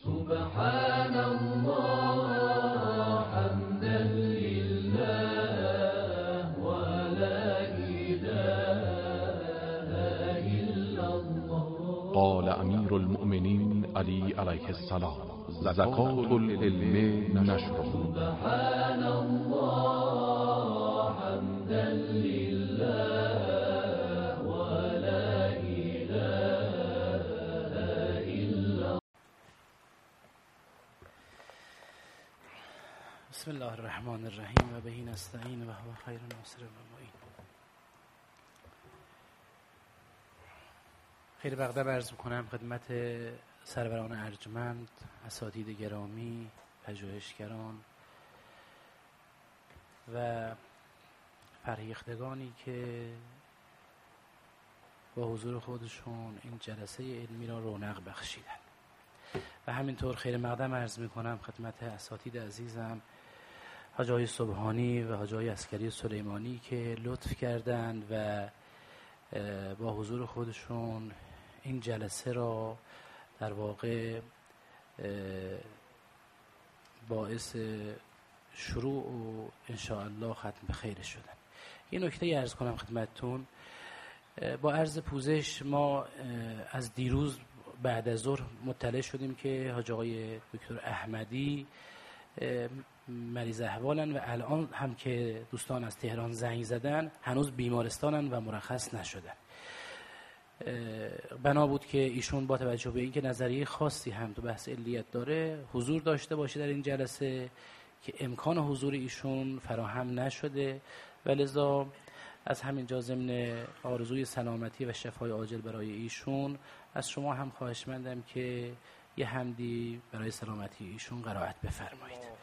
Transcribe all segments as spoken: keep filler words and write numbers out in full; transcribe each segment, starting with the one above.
سبحان الله حمدا لله ولا إله إلا الله. قال امیر المؤمنین علی علیه السلام: زکات العلم نشر. سبحان الله حمدا لله ولا إله إلا. بسم الله الرحمن الرحیم و بهی نستعین و هو خیر ناصر و معین. خیلی مقدم عرض میکنم خدمت سروران ارجمند، اساتید گرامی، پژوهشگران و فرهیختگانی که با حضور خودشون این جلسه علمی را رونق بخشیدن و همینطور خیلی مقدم عرض میکنم خدمت اساتید عزیزم حاج آقای سبحانی و حاج آقای عسکری سلیمانی که لطف کردند و با حضور خودشون این جلسه را در واقع باعث شروع و انشاءالله ختم به خیر شدن. یه نکته عرض کنم خدمتتون. با عرض پوزش ما از دیروز بعد از ظهر مطلع شدیم که حاج آقای دکتر احمدی مریض احوالن و الان هم که دوستان از تهران زنگ زدن هنوز بیمارستانن و مرخص نشدن. بنا بود که ایشون با توجه به اینکه نظریه خاصی هم تو بحث علیت داره حضور داشته باشه در این جلسه که امکان حضور ایشون فراهم نشده و لذا از همینجا ضمن آرزوی سلامتی و شفای عاجل برای ایشون از شما هم خواهشمندم که یه حمدی برای سلامتی ایشون قرائت بفرمایید.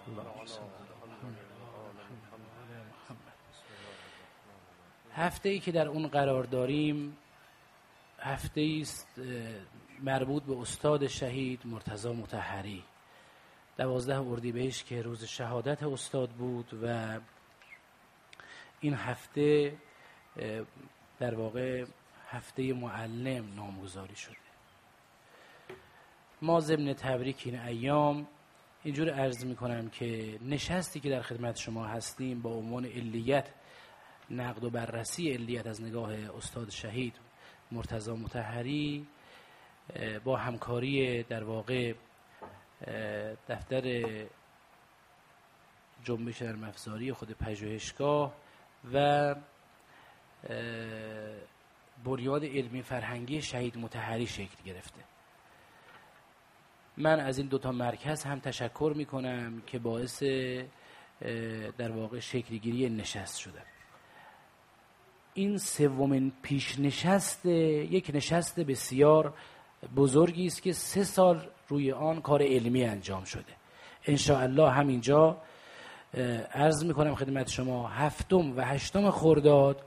هفته ای که در اون قرار داریم هفته است مربوط به استاد شهید مرتضی مطهری، دوازده اردیبهشت که روز شهادت استاد بود و این هفته در واقع هفته معلم نامگذاری شده. ما ضمن تبریک این ایام اینجور عرض می کنم که نشستی که در خدمت شما هستیم با عنوان علیت، نقد و بررسی علیت از نگاه استاد شهید مرتضی مطهری با همکاری در واقع دفتر جنبش نرم افزاری خود پژوهشگاه و بنیاد علمی فرهنگی شهید مطهری شکل گرفته. من از این دوتا مرکز هم تشکر می کنم که باعث در واقع شکلگیری نشست شده. این سومین پیش نشست، یک نشست بسیار بزرگی است که سه سال روی آن کار علمی انجام شده. انشاءالله همینجا عرض می کنم خدمت شما هفتم و هشتم خرداد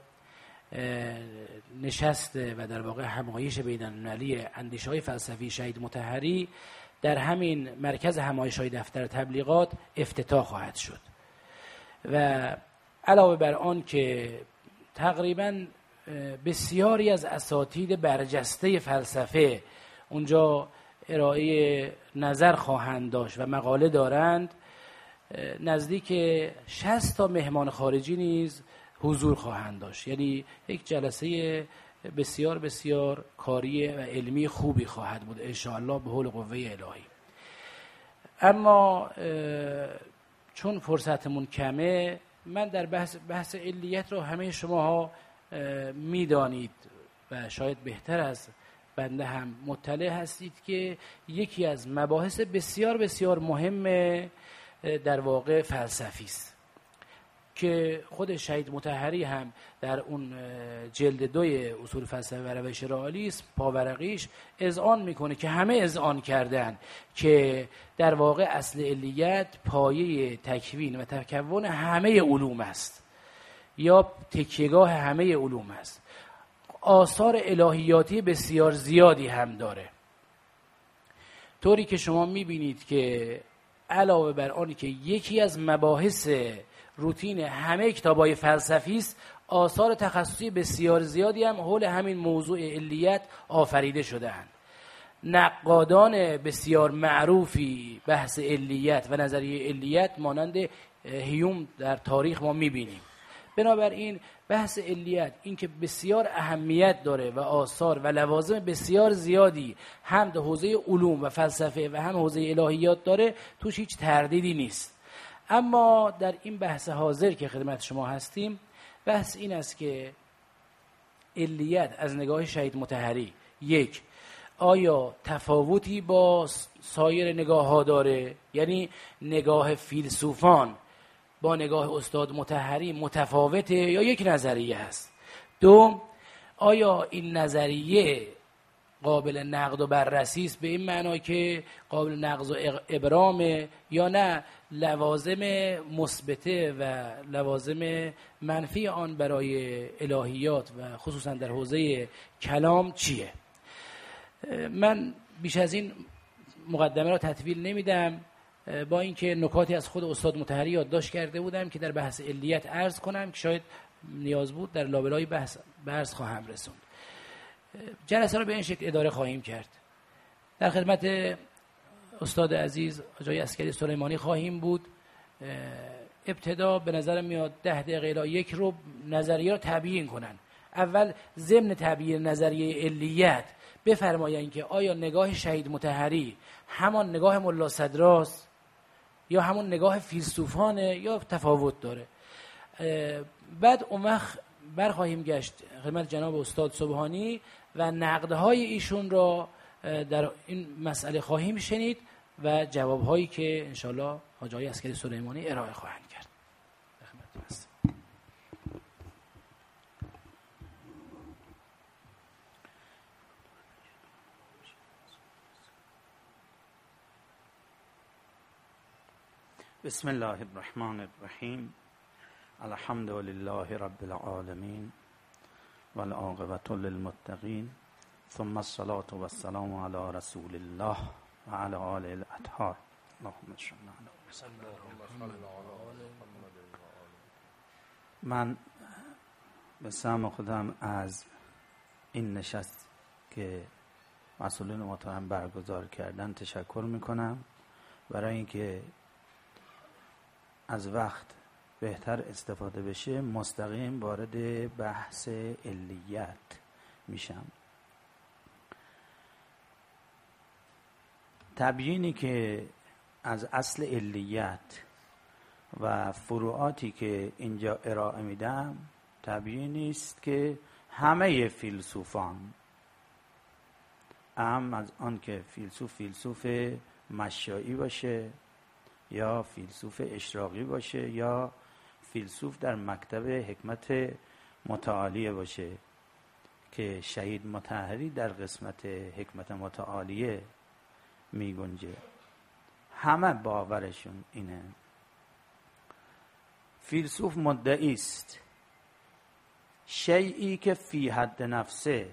نشسته و در واقع همایش بین‌المللی اندیشه‌های فلسفی شهید مطهری در همین مرکز همایش‌های دفتر تبلیغات افتتاح خواهد شد و علاوه بر آن که تقریباً بسیاری از اساتید برجسته فلسفه اونجا ارائه نظر خواهند داشت و مقاله دارند، نزدیک شصت تا مهمان خارجی نیز حضور خواهند داشت. یعنی یک جلسه بسیار بسیار کاری و علمی خوبی خواهد بود انشاءالله به حول قوه الهی. اما چون فرصتمون کمه من در بحث, بحث علیت رو همه شماها میدانید و شاید بهتر از بنده هم مطلع هستید که یکی از مباحث بسیار بسیار مهم در واقع فلسفی است که خود شهید مطهری هم در اون جلد دوی اصول فلسفه و روش رئالیسم پاورقیش اذعان میکنه که همه اذعان کردن که در واقع اصل علیت پایه تکوین و تکون همه علوم است یا تکیهگاه همه علوم است. آثار الهیاتی بسیار زیادی هم داره، طوری که شما میبینید که علاوه بر آنی که یکی از مباحث روتین همه کتابای فلسفی است، آثار تخصصی بسیار زیادی هم حول همین موضوع علیت آفریده شده‌اند نقادان بسیار معروفی بحث علیت و نظریه علیت مانند هیوم در تاریخ ما میبینیم. بنابراین بحث علیت این که بسیار اهمیت داره و آثار و لوازم بسیار زیادی هم در حوزه علوم و فلسفه و هم حوزه الهیات داره، توش هیچ تردیدی نیست. اما در این بحث حاضر که خدمت شما هستیم، بحث این است که علیت از نگاه شهید مطهری، یک، آیا تفاوتی با سایر نگاه ها داره؟ یعنی نگاه فیلسوفان با نگاه استاد مطهری متفاوته یا یک نظریه هست؟ دو، آیا این نظریه قابل نقد و بررسی است به این معنا که قابل نقد و ابرامه، یا نه لوازم مثبته و لوازم منفی آن برای الهیات و خصوصا در حوزه کلام چیه؟ من بیش از این مقدمه را تطویل نمیدم، با اینکه نکاتی از خود استاد مطهری یادداشت کرده بودم که در بحث علیت عرض کنم که شاید نیاز بود در لابلای بحث بحث خواهم رسوند. جلسه را به این شکل اداره خواهیم کرد. در خدمت استاد عزیز آقای عسکری سلیمانی خواهیم بود. ابتدا به نظر میاد ده دقیقه الی یک رو نظریه را تبیین کنن. اول ضمن تبیین نظریه علیت بفرمایند که آیا نگاه شهید مطهری همان نگاه ملا صدراست یا همون نگاه فیلسوفانه یا تفاوت داره. بعد اون وقت برخواهیم گشت خدمت جناب استاد سبحانی و نقدهای ایشون را در این مسئله خواهیم شنید و جوابهایی که انشالله حاج آقای عسکری سلیمانی ارائه خواهند کرد. خدمتتون هستم. بسم الله الرحمن الرحیم. الحمد لله رب العالمین والعاقبة للمتقین، ثم الصلاة والسلام علی رسول الله و علی آله الاطهار. اللهم صل علی من به سهم خودم از این نشست که مسئولین محترم برگزار کردن تشکر میکنم، برای اینکه از وقت بهتر استفاده بشه مستقیم وارد بحث علیت میشم. تبیینی که از اصل علیت و فروعاتی که اینجا ارائه میدم تبیینی است که همه فیلسوفان، اهم از آن که فیلسوف فیلسوف مشائی باشه یا فیلسوف اشراقی باشه یا فیلسوف در مکتب حکمت متعالیه باشه، که شهید مطهری در قسمت حکمت متعالیه می گنجه، همه باورشون اینه. فیلسوف مدعی است شیئی که فی حد نفسه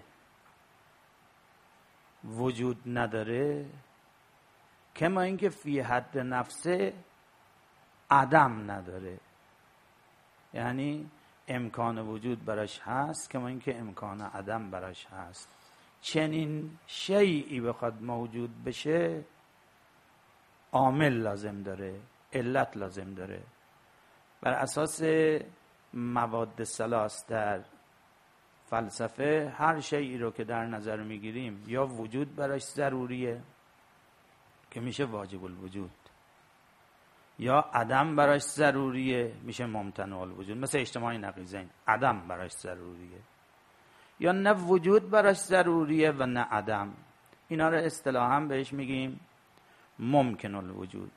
وجود نداره، کما اینکه فی حد نفسه عدم نداره، یعنی امکان وجود براش هست کما اینکه امکان عدم براش هست. چنین شیئی بخواد موجود بشه عامل لازم داره، علت لازم داره. بر اساس مواد ثلاث در فلسفه هر شیئی رو که در نظر میگیریم یا وجود براش ضروریه که میشه واجب الوجود، یا عدم براش ضروریه میشه ممتنع الوجود، مثل اجتماع نقیضین عدم براش ضروریه، یا نه وجود براش ضروریه و نه عدم. اینا رو اصطلاحاً بهش میگیم ممکن الوجود.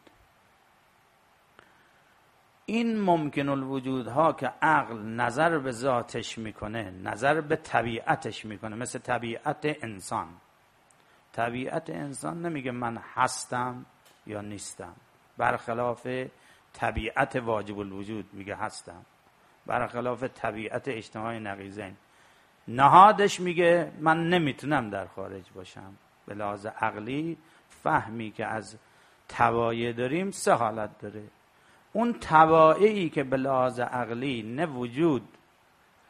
این ممکن الوجود ها که عقل نظر به ذاتش میکنه، نظر به طبیعتش میکنه، مثل طبیعت انسان. طبیعت انسان نمیگه من هستم یا نیستم، برخلاف طبیعت واجب الوجود میگه هستم، برخلاف طبیعت اجتماع نقیضین نهادش میگه من نمیتونم در خارج باشم. به لحاظ عقلی فهمی که از توایع داریم سه حالت داره. اون توایعی که به لحاظ عقلی نه وجود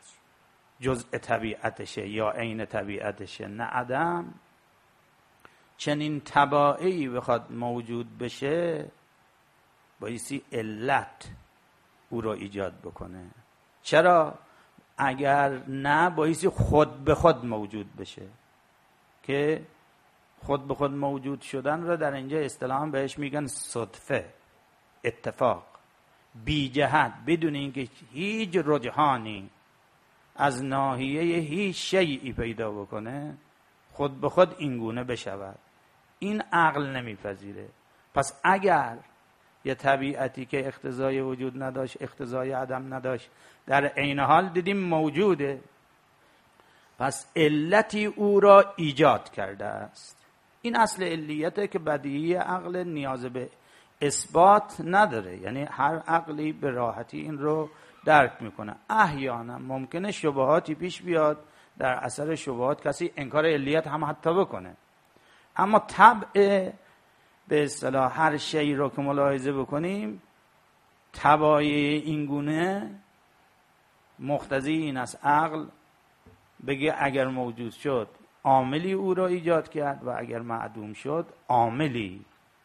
جزء طبیعتشه یا عین طبیعتشه نه عدم، چنین تبعی بخواد موجود بشه بایستی علت او را ایجاد بکنه. چرا؟ اگر نه بایستی خود به خود موجود بشه، که خود به خود موجود شدن را در اینجا اصطلاحاً بهش میگن صدفه، اتفاق، بی جهت، بدون اینکه هیچ رجحانی از ناحیه هیچ شیئی پیدا بکنه خود به خود این گونه بشود. این عقل نمیپذیره. پس اگر یه طبیعتی که اقتضای وجود نداشت، اقتضای عدم نداشت، در عین حال دیدیم موجوده، پس علتی او را ایجاد کرده است. این اصل علیته که بدیهی عقل نیاز به اثبات نداره، یعنی هر عقلی به راحتی این رو درک میکنه. احیانا ممکنه شبهاتی پیش بیاد، در اثر شبهات کسی انکار علیت هم حتی بکنه، اما طبع به اصطلاح هر شی رو که ملاحظه بکنیم طبایع این گونه مقتضی این است عقل بگه اگر موجود شد عاملی او را ایجاد کرد و اگر معدوم شد عاملی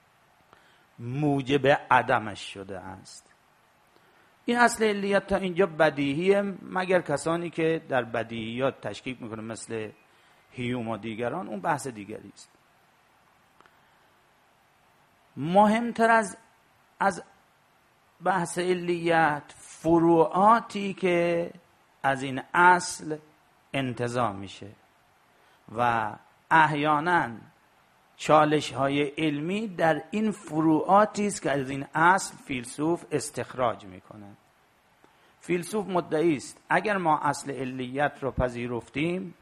موجب عدمش شده است. این اصل علیت تا اینجا بدیهیه، مگر کسانی که در بدیهیات تشکیک میکنه مثل هیوم و دیگران، اون بحث دیگری است. مهمتر از از بحث علیت فروعاتی که از این اصل انتزاع میشه و احیانا چالش های علمی در این فروعاتی است که از این اصل فیلسوف استخراج میکنه. فیلسوف مدعی است اگر ما اصل علیت رو پذیرفتیم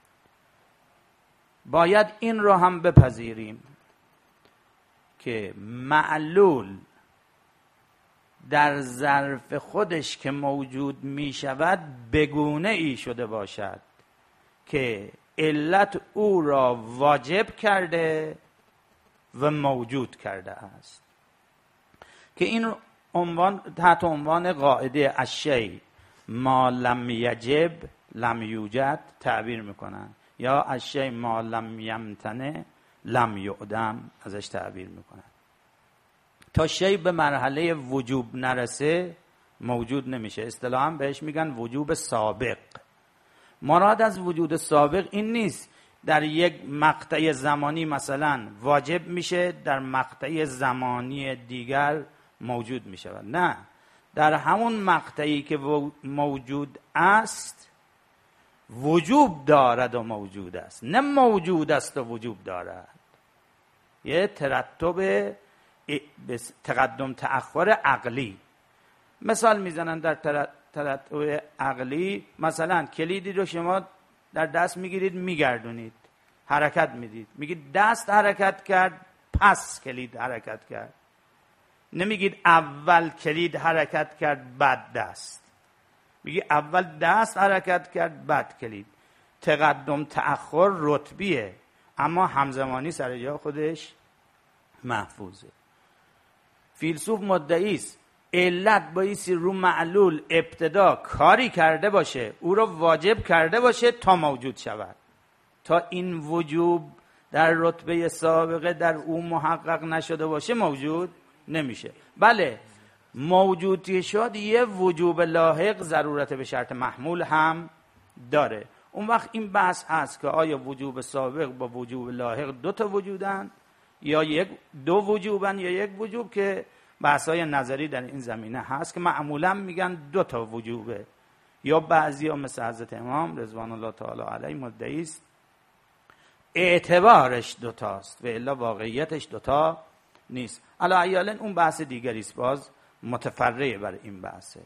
باید این رو هم بپذیریم که معلول در ظرف خودش که موجود می شود بگونه ای شده باشد که علت او را واجب کرده و موجود کرده است، که این عنوان تحت عنوان قاعده الشیء ما لم یجب لم یوجد تعبیر میکنن، یا الشیء ما لم یمتنع لم یعدم ازش تعبیر میکنن. تا شی به مرحله وجوب نرسه موجود نمیشه. اصطلاحاً بهش میگن وجوب سابق. مراد از وجود سابق این نیست در یک مقطع زمانی مثلا واجب میشه در مقطع زمانی دیگر موجود میشه، نه، در همون مقطعی که موجود است وجوب دارد و موجود است، نه موجود است و وجوب دارد. یه ترتب تقدم تأخر عقلی مثال میزنن. در ترتب عقلی مثلا کلیدی رو شما در دست میگیرید میگردونید، حرکت میدید، میگید دست حرکت کرد پس کلید حرکت کرد، نمیگید اول کلید حرکت کرد بعد دست، میگی اول دست حرکت کرد بعد کلید. تقدم تأخر رتبیه اما همزمانی سر جا خودش محفوظه. فیلسوف مدعی است علت بایستی رو معلول ابتدا کاری کرده باشه، او رو واجب کرده باشه تا موجود شود. تا این وجوب در رتبه سابقه در او محقق نشده باشه موجود نمیشه. بله موجودی شد یه وجوب لاحق ضرورت به شرط محمول هم داره. اون وقت این بحث هست که آیا وجوب سابق با وجوب لاحق دو تا وجودن یا یک دو وجوبن یا یک وجوب، که بحث‌های نظری در این زمینه هست که معمولا میگن دو تا وجوبه، یا بعضیا مثل حضرت امام رضوان الله تعالی علیه مدعی است اعتبارش دوتاست و الا واقعیتش دوتا نیست. علی ایالن اون بحث دیگری است، باز متفرع بر این بحثه.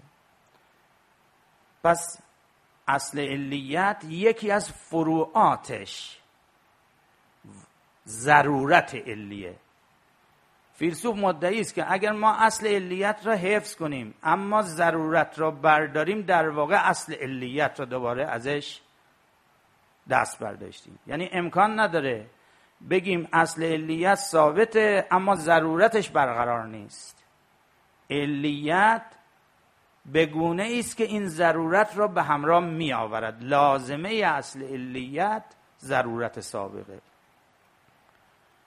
پس اصل علیت یکی از فروعاتش ضرورت علیه. فیلسوف مدعی است که اگر ما اصل علیت را حفظ کنیم اما ضرورت را برداریم در واقع اصل علیت را دوباره ازش دست برداشتیم. یعنی امکان نداره بگیم اصل علیت ثابته اما ضرورتش برقرار نیست. علیت بگونه است که این ضرورت را به همراه می آورد. لازمه اصل علیت ضرورت سابقه.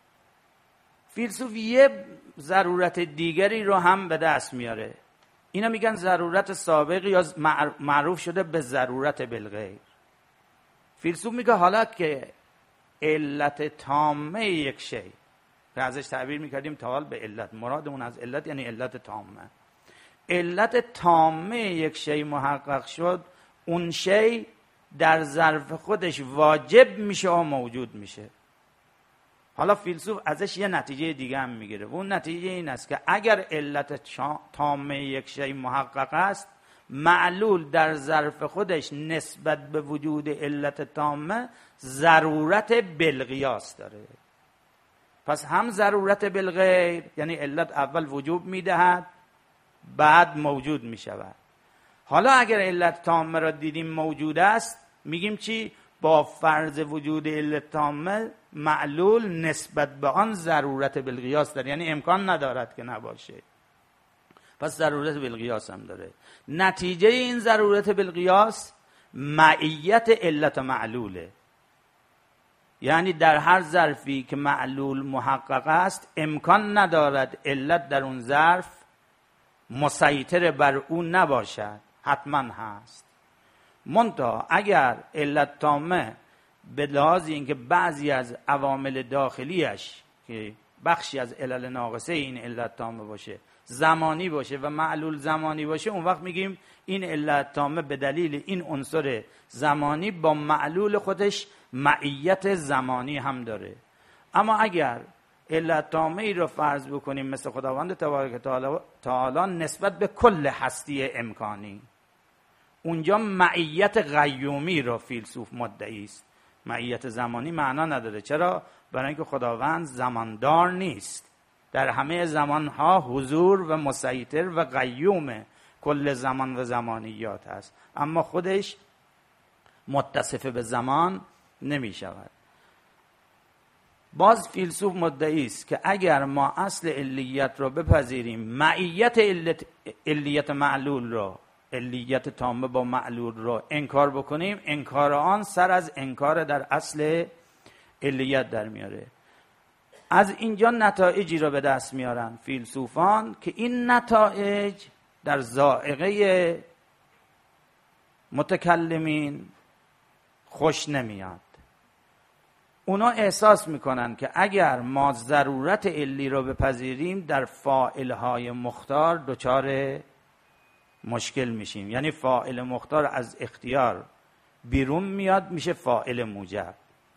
فیلسوف یه ضرورت دیگری رو هم به دست میاره، اینا میگن ضرورت سابق یا معروف شده به ضرورت بالغیر. فیلسوف میگه حالا که علت تامه یک شی که ازش تعبیر میکردیم تا حال به علت، مرادمون از علت یعنی علت تامه، علت تامه یک شی محقق شد، اون شی در ظرف خودش واجب میشه و موجود میشه. حالا فیلسوف ازش یه نتیجه دیگه هم میگیره و اون نتیجه این است که اگر علت تامه یک شی محقق است، معلول در ظرف خودش نسبت به وجود علت تامه ضرورت بالقیاس داره. پس هم ضرورت بالغیر یعنی علت اول وجوب میدهد بعد موجود میشود. حالا اگر علت تامه را دیدیم موجود است، میگیم چی؟ با فرض وجود علت تامه معلول نسبت به آن ضرورت بالقیاس داره، یعنی امکان ندارد که نباشه، پس ضرورت بالقیاس هم داره. نتیجه این ضرورت بالقیاس معیت علت معلوله، یعنی در هر ظرفی که معلول محقق است امکان ندارد علت در اون ظرف مسیطر بر اون نباشد، حتما هست. منتها اگر علت تامه به لحاظ اینکه بعضی از عوامل داخلیش که بخشی از علل ناقصه این علت تامه باشه زمانی باشه و معلول زمانی باشه، اون وقت میگیم این علت تامه به دلیل این عنصر زمانی با معلول خودش معیت زمانی هم داره. اما اگر علت تامه ای رو فرض بکنیم مثل خداوند تبارک تعالی نسبت به کل هستی امکانی، اونجا معیت قیومی رو فیلسوف مدعی است. معیت زمانی معنا نداره. چرا؟ برای اینکه خداوند زماندار نیست، در همه زمانها حضور و مسیطر و قیوم کل زمان و زمانیات هست، اما خودش متصف به زمان نمی شود. باز فیلسوف مدعی است که اگر ما اصل علیت رو بپذیریم، معیت علت علیت معلول رو، علیت تامه با معلول رو انکار بکنیم، انکار آن سر از انکار در اصل علیت در میاره. از اینجا نتایجی رو به دست میارن فیلسوفان که این نتایج در ذائقه متکلمین خوش نمیاد. اونا احساس میکنن که اگر ما ضرورت علی رو بپذیریم در فاعلهای مختار دچار مشکل میشیم، یعنی فاعل مختار از اختیار بیرون میاد میشه فاعل موجب.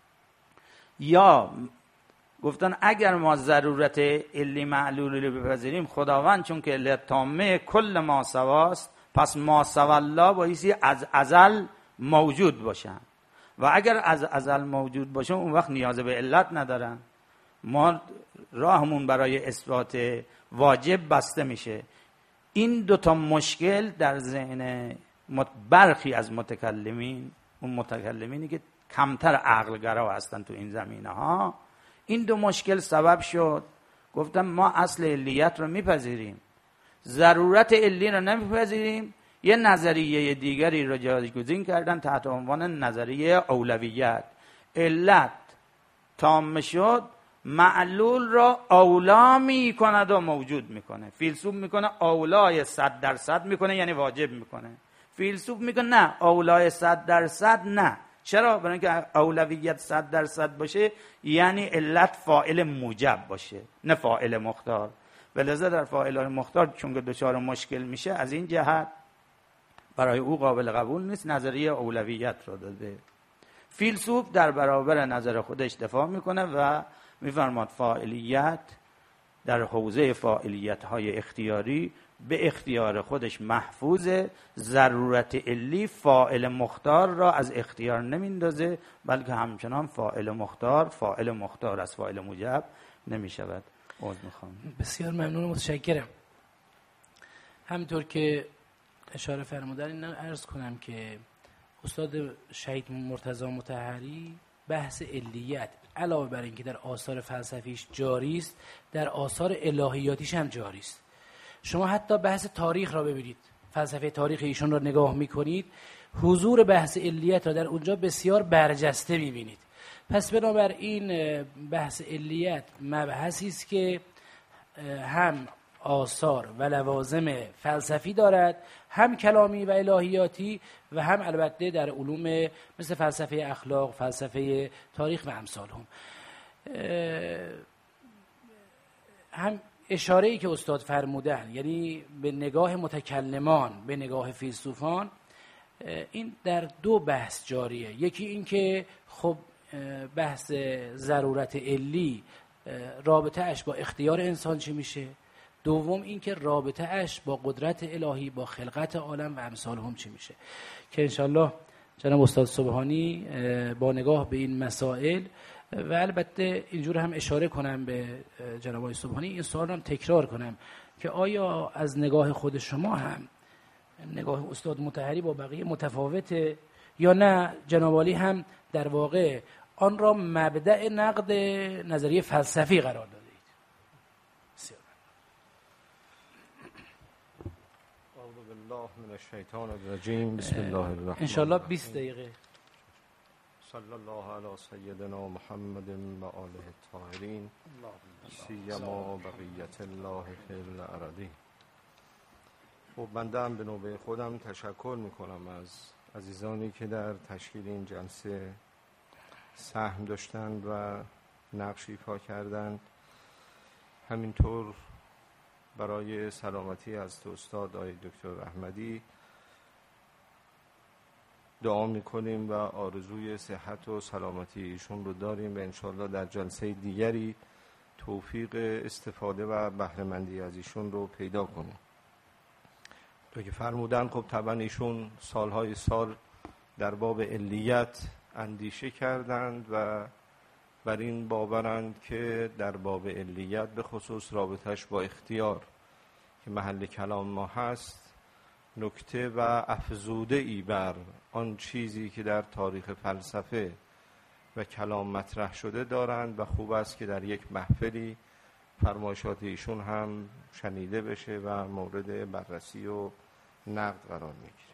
یا گفتن اگر ما ضرورت علی معلول رو بپذیریم، خداوند چون که علت تامه کل ما سواست، پس ما سوالا بایستی از ازل موجود باشن و اگر از ازل موجود باشن اون وقت نیاز به علت ندارن، ما راهمون برای اثبات واجب بسته میشه. این دوتا مشکل در ذهن برخی از متکلمین، اون متکلمینی که کمتر عقلگرا هستن تو این زمینه ها، این دو مشکل سبب شد گفتم ما اصل علیت رو میپذیریم، ضرورت علی رو نمیپذیریم. یه نظریه دیگری رو جایگزین کردن تحت عنوان نظریه اولویت. علت تام شد، معلول را اولا می کند و موجود میکنه. فیلسوف میکنه اولای صد درصد میکنه، یعنی واجب میکنه. فیلسوف میگه نه، اولای صد درصد نه. چرا؟ برای اینکه اولویت صد درصد باشه یعنی علت فاعل موجب باشه نه فاعل مختار. ولذا در فاعل مختار چون که دچار مشکل میشه، از این جهت برای او قابل قبول نیست، نظریه اولویت رو داده. فیلسوف در برابر نظر خودش دفاع میکنه و میفرماد فاعلیت در حوزه فاعلیت های اختیاری به اختیار خودش محفوظه، ضرورت علی فاعل مختار را از اختیار نمیندازه، بلکه همچنان فاعل مختار فاعل مختار از فاعل موجب نمیشود. عذر میخوام. بسیار ممنون و متشکرم. همینطور که اشاره فرمودن این عرض کنم که استاد شهید مرتضی مطهری بحث علیت علاوه بر اینکه در آثار فلسفیش جاری است، در آثار الهیاتیش هم جاری است. شما حتی بحث تاریخ را ببینید، فلسفه تاریخ ایشون را نگاه میکنید، حضور بحث علیت را در اونجا بسیار برجسته میبینید. پس بنابراین بحث علیت مبحثی است که هم آثار و لوازم فلسفی دارد، هم کلامی و الهیاتی، و هم البته در علوم مثل فلسفه اخلاق، فلسفه تاریخ و امثال هم. هم اشاره‌ای که استاد فرمودن، یعنی به نگاه متکلمان، به نگاه فیلسوفان، این در دو بحث جاریه. یکی این که خب بحث ضرورت علی رابطه اش با اختیار انسان چی میشه، دوم این که رابطه اش با قدرت الهی، با خلقت عالم و امثال هم چی میشه، که انشالله جناب استاد سبحانی با نگاه به این مسائل، و البته اینجور هم اشاره کنم به جناب آقای سبحانی، این سوال رو هم تکرار کنم که آیا از نگاه خود شما هم نگاه استاد مطهری با بقیه متفاوته، یا نه جناب عالی هم در واقع آن را مبدأ نقد نظریه فلسفی قرار دادید؟ اعوذ بالله من الشیطان الرجیم. بسم الله الرحمن انشالله بیست دقیقه. صلی الله علی سیدنا محمد و آله الطاهرین سیما بقیت الله فی الارضین. خب بنده هم به نوبه خودم تشکر میکنم از عزیزانی که در تشکیل این جلسه سهم داشتند و نقش ایفا کردند. همینطور برای سلامتی از استاد آقای دکتر احمدی دعا میکنیم و آرزوی صحت و سلامتی ایشون رو داریم و انشالله در جلسه دیگری توفیق استفاده و بهره‌مندی از ایشون رو پیدا کنیم. تو که فرمودن خب طبعا ایشون سالهای سال در باب علیت اندیشه کردند و بر این باورند که در باب علیت به خصوص رابطش با اختیار که محل کلام ما هست نکته و افزوده ای بر آن چیزی که در تاریخ فلسفه و کلام مطرح شده دارند و خوب است که در یک محفلی فرمایشات ایشون هم شنیده بشه و مورد بررسی و نقد قرار میگیره.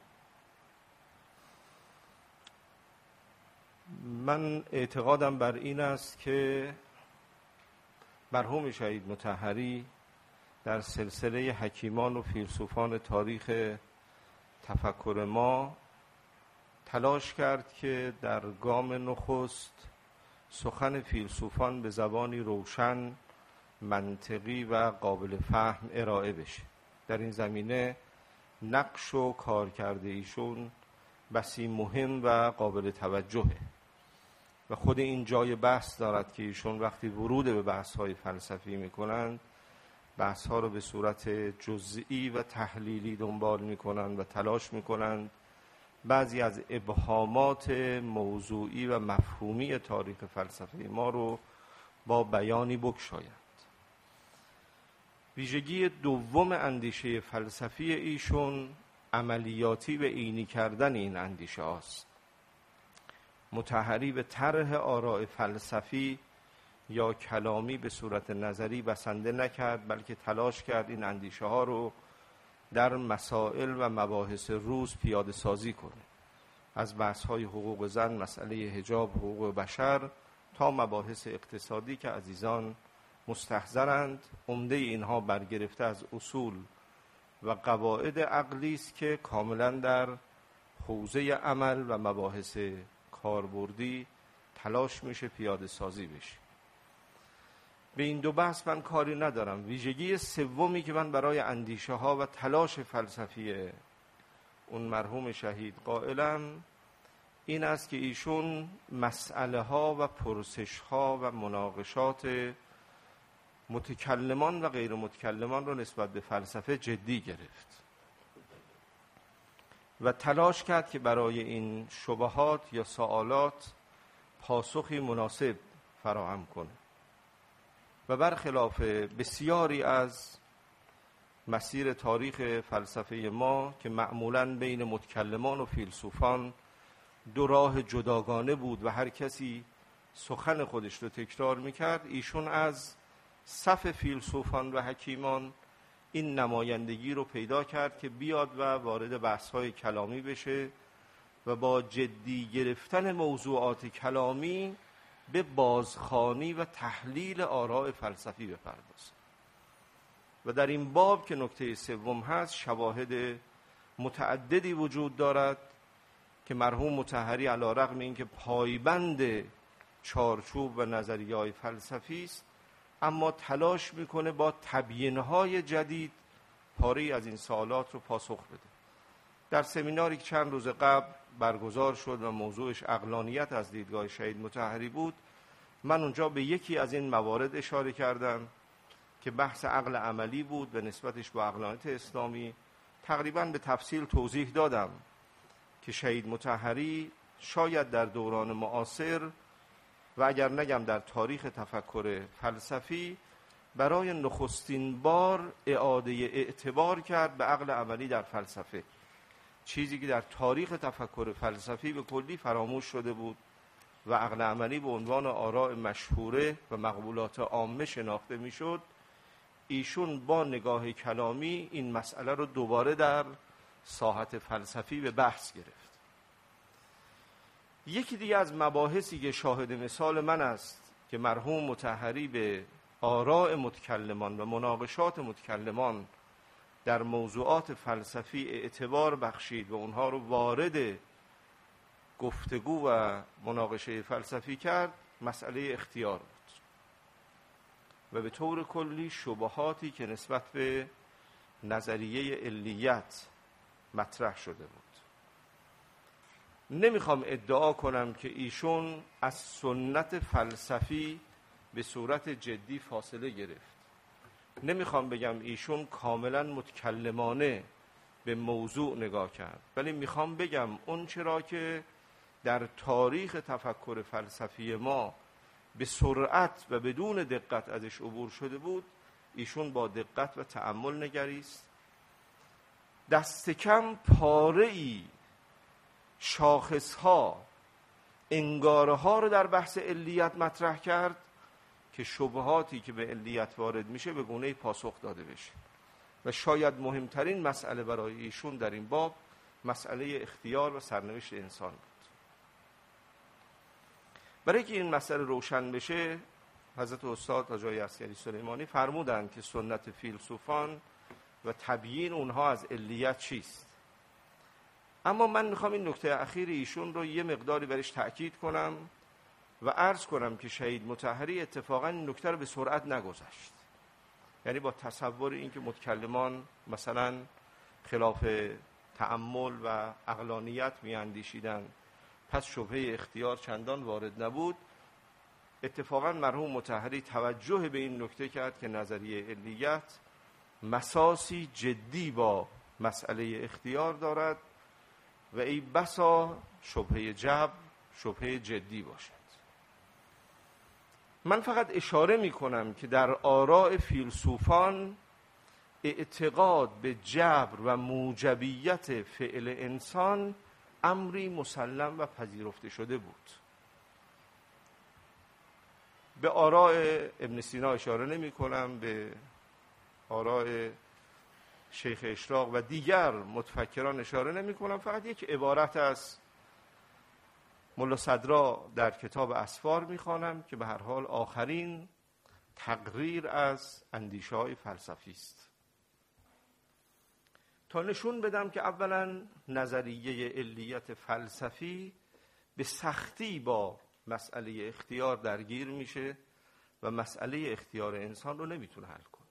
من اعتقادم بر این است که مرحوم شهید مطهری در سلسله حکیمان و فیلسوفان تاریخ تفکر ما تلاش کرد که در گام نخست سخن فیلسوفان به زبانی روشن، منطقی و قابل فهم ارائه بشه. در این زمینه نقش و کار کرده ایشون بسی مهم و قابل توجهه و خود این جای بحث دارد که ایشون وقتی ورود به بحث‌های فلسفی می‌کنند بحث‌ها رو به صورت جزئی و تحلیلی دنبال می‌کنند و تلاش می‌کنند بعضی از ابهامات موضوعی و مفهومی تاریخ فلسفه ما رو با بیانی بگشایند. ویژگی دوم اندیشه فلسفی ایشون عملیاتی و عینی کردن این اندیشه است. مطهری به طرح آراء فلسفی یا کلامی به صورت نظری بسنده نکرد، بلکه تلاش کرد این اندیشه ها رو در مسائل و مباحث روز پیاده سازی کنه، از بحث های حقوق زن، مسئله حجاب، حقوق بشر تا مباحث اقتصادی که عزیزان مستحضرند. عمده اینها برگرفته از اصول و قواعد عقلی است که کاملا در حوزه عمل و مباحث کاربردی تلاش میشه پیاده سازی بشه. به این دو بحث من کاری ندارم. ویژگی سومی که من برای اندیشه ها و تلاش فلسفی اون مرحوم شهید قائلم این است که ایشون مسئله ها و پرسش ها و مناقشات متکلمان و غیر متکلمان رو نسبت به فلسفه جدی گرفت و تلاش کرد که برای این شبهات یا سوالات پاسخی مناسب فراهم کنه و برخلاف بسیاری از مسیر تاریخ فلسفه ما که معمولاً بین متکلمان و فیلسوفان دو راه جداگانه بود و هر کسی سخن خودش رو تکرار میکرد، ایشون از صف فیلسوفان و حکیمان این نمایندگی رو پیدا کرد که بیاد و وارد بحث‌های کلامی بشه و با جدی گرفتن موضوعات کلامی به بازخوانی و تحلیل آراء فلسفی بپردازم و در این باب که نکته سوم هست شواهد متعددی وجود دارد که مرحوم مطهری علی رغم اینکه پایبند چارچوب و نظریه‌های فلسفی است اما تلاش میکنه با تبیین‌های جدید پاره‌ای از این سوالات رو پاسخ بده. در سمیناری که چند روز قبل برگزار شد و موضوعش عقلانیت از دیدگاه شهید مطهری بود، من اونجا به یکی از این موارد اشاره کردم که بحث عقل عملی بود و نسبتش با عقلانیت اسلامی. تقریباً به تفصیل توضیح دادم که شهید مطهری شاید در دوران معاصر و اگر نگم در تاریخ تفکر فلسفی برای نخستین بار اعاده اعتبار کرد به عقل عملی در فلسفه، چیزی که در تاریخ تفکر فلسفی به کلی فراموش شده بود و عقل عملی به عنوان آراء مشهوره و مقبولات عامه شناخته میشد. ایشون با نگاه کلامی این مسئله رو دوباره در ساحت فلسفی به بحث گرفت. یکی دیگه از مباحثی که شاهد مثال من است که مرحوم مطهری به آراء متکلمان و مناقشات متکلمان در موضوعات فلسفی اعتبار بخشید و اونها رو وارد گفتگو و مناقشه فلسفی کرد، مسئله اختیار بود و به طور کلی شبهاتی که نسبت به نظریه علیت مطرح شده بود. نمیخوام ادعا کنم که ایشون از سنت فلسفی به صورت جدی فاصله گرفت. نمیخوام بگم ایشون کاملا متکلمانه به موضوع نگاه کرد، ولی میخوام بگم اون چرا که در تاریخ تفکر فلسفی ما به سرعت و بدون دقت ازش عبور شده بود، ایشون با دقت و تأمل نگریست. دست کم پاره‌ای شاخصها انگاره ها رو در بحث علیت مطرح کرد که شبهاتی که به علیت وارد میشه به گونه‌ای پاسخ داده بشه و شاید مهمترین مسئله برای ایشون در این باب مسئله اختیار و سرنوشت انسان بود. برای که این مسئله روشن بشه حضرت استاد حاج آقای عسکری سلیمانی فرمودند که سنت فیلسوفان و تبیین اونها از علیت چیست. اما من میخوام این نکته اخیر ایشون رو یه مقداری برش تأکید کنم و عرض کنم که شهید مطهری اتفاقا این نکته رو به سرعت نگذشت. یعنی با تصور این که متکلمان مثلا خلاف تأمل و عقلانیت میاندیشیدن پس شبهه اختیار چندان وارد نبود، اتفاقا مرحوم مطهری توجه به این نکته کرد که نظریه علیت مساسی جدی با مسئله اختیار دارد و ای بسا شبهه جبر شبهه جدی باشد. من فقط اشاره می کنم که در آراء فیلسوفان اعتقاد به جبر و موجبیت فعل انسان امری مسلم و پذیرفته شده بود. به آراء ابن سینا اشاره نمی کنم، به آراء شیخ اشراق و دیگر متفکران اشاره نمی کنم، فقط یک عبارت از ملا صدرا در کتاب اسفار می خوانم که به هر حال آخرین تقریر از اندیشه های فلسفی است، تا نشون بدم که اولا نظریه علیت فلسفی به سختی با مسئله اختیار درگیر میشه و مسئله اختیار انسان رو نمیتونه حل کنه.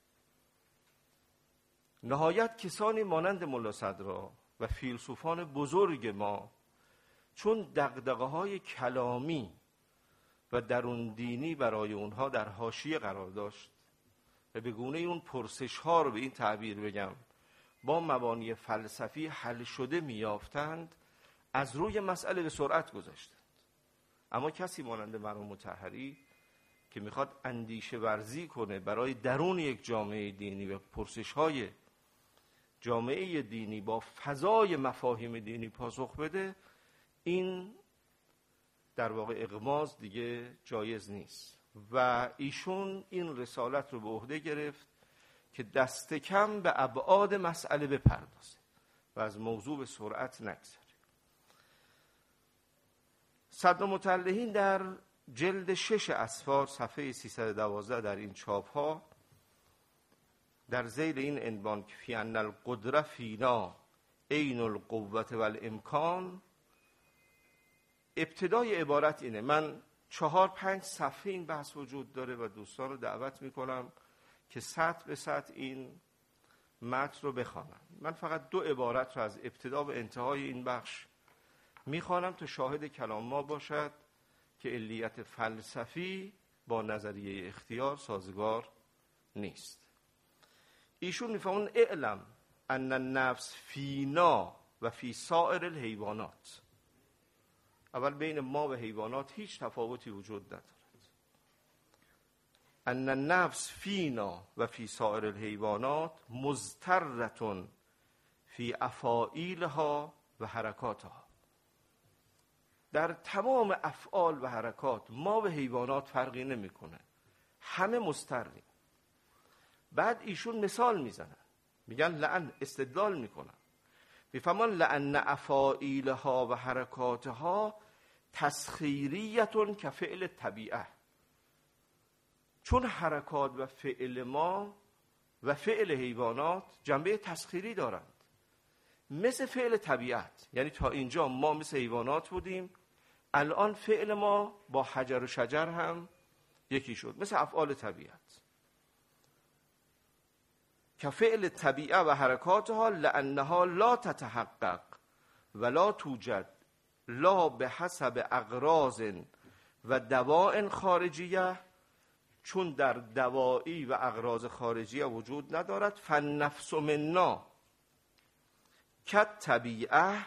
نهایت کسانی مانند ملا صدرا و فیلسوفان بزرگ ما چون دغدغه‌های کلامی و درون دینی برای اونها در حاشیه قرار داشت و به گونه اون پرسش‌ها رو به این تعبیر بگم با مبانی فلسفی حل شده میافتند، از روی مسئله به سرعت گذشتند. اما کسی مانند مرحوم مطهری که میخواد اندیشه ورزی کنه برای درون یک جامعه دینی و پرسش‌های جامعه دینی با فضای مفاهیم دینی پاسخ بده، این در واقع اغماض دیگه جایز نیست و ایشون این رسالت رو به عهده گرفت که دست کم به ابعاد مسئله بپردازه و از موضوع به سرعت نگذره. صدر مطلحین در جلد شش اسفار صفحه سیصد و دوازده در این چاپ ها در ذیل این عنوان که فی ان القدره فینا عین القوة والامکان، ابتدای عبارت اینه. من چهار پنج صفحه این بحث وجود داره و دوستان رو دعوت میکنم که سطر به سطر این متن رو بخوانم. من فقط دو عبارت رو از ابتدا به انتهای این بخش میخوانم تا شاهد کلام ما باشد که علیت فلسفی با نظریه اختیار سازگار نیست. ایشون میفهمون اعلم ان النفس فینا و فی سائر الحیوانات. اول بین ما و حیوانات هیچ تفاوتی وجود ندارد. ان النفس فینا و فی سائر الحیوانات مضطرة فی افاعیلها و حرکاتها. در تمام افعال و حرکات ما و حیوانات فرقی نمیکنه، همه مضطریم. بعد ایشون مثال میزنن، میگن لعن، استدلال میکنن، میفهمان لعن افاعیلها و حرکاتها تسخیریتون که فعل طبیعه. چون حرکات و فعل ما و فعل حیوانات جنبه تسخیری دارند، مثل فعل طبیعت. یعنی تا اینجا ما مثل حیوانات بودیم، الان فعل ما با حجر و شجر هم یکی شد، مثل افعال طبیعت. که فعل طبیعه و حرکاتها لانها لا تتحقق ولا توجد لا به حسب اغراض و دواء خارجیه، چون در دوایی و اغراض خارجیه وجود ندارد. فالنفس منا کالطبیعه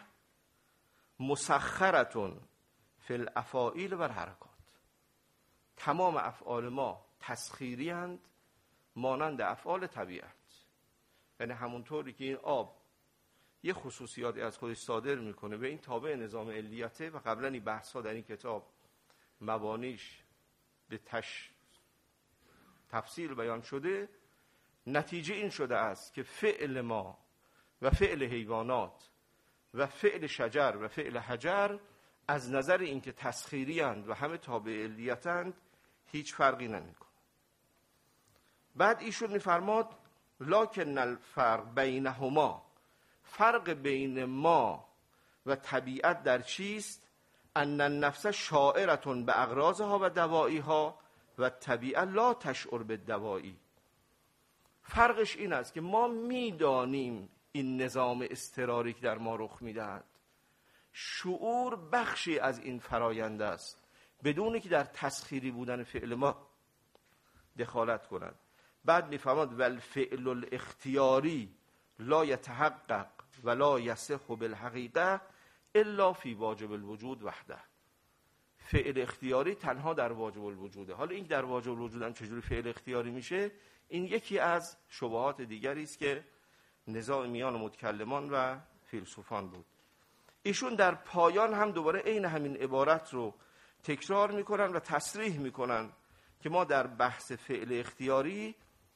مسخرتون فی الافاعیل و الحرکات. تمام افعال ما تسخیری اند مانند افعال طبیعت. یعنی همونطوری که این آب یه خصوصیاتی از خودش صادر میکنه به این تابع نظام علیته و قبلا این بحثا در این کتاب مبانیش به تش تفصیل بیان شده، نتیجه این شده است که فعل ما و فعل حیوانات و فعل شجر و فعل حجر از نظر اینکه تسخیری اند و همه تابع علیتند هیچ فرقی نمیکنه. بعد ایشون میفرماد لکن الفرق بینهما، فرق بین ما و طبیعت در چیست؟ ان النفس شاعرتون به اغراضها و دواییها و طبیعت لا تشعر به دوایی. فرقش این است که ما میدانیم این نظام اضطراری که در ما رخ میدهد، شعور بخشی از این فرایند است بدون که در تسخیری بودن فعل ما دخالت کند. بعد میفهمد والفعل الاختیاری لا یتحقق ولا یصح بالحقیقه الا فی واجب الوجود وحده. فعل اختیاری تنها در واجب الوجوده. حالا این در واجب الوجود هم چجوری فعل اختیاری میشه؟ این یکی از شبهات دیگری است که نزاع میان متکلمان و فیلسوفان بود. ایشون در پایان هم دوباره عین همین عبارت رو تکرار میکنن و تصریح میکنن که ما در بحث فعل اختیاری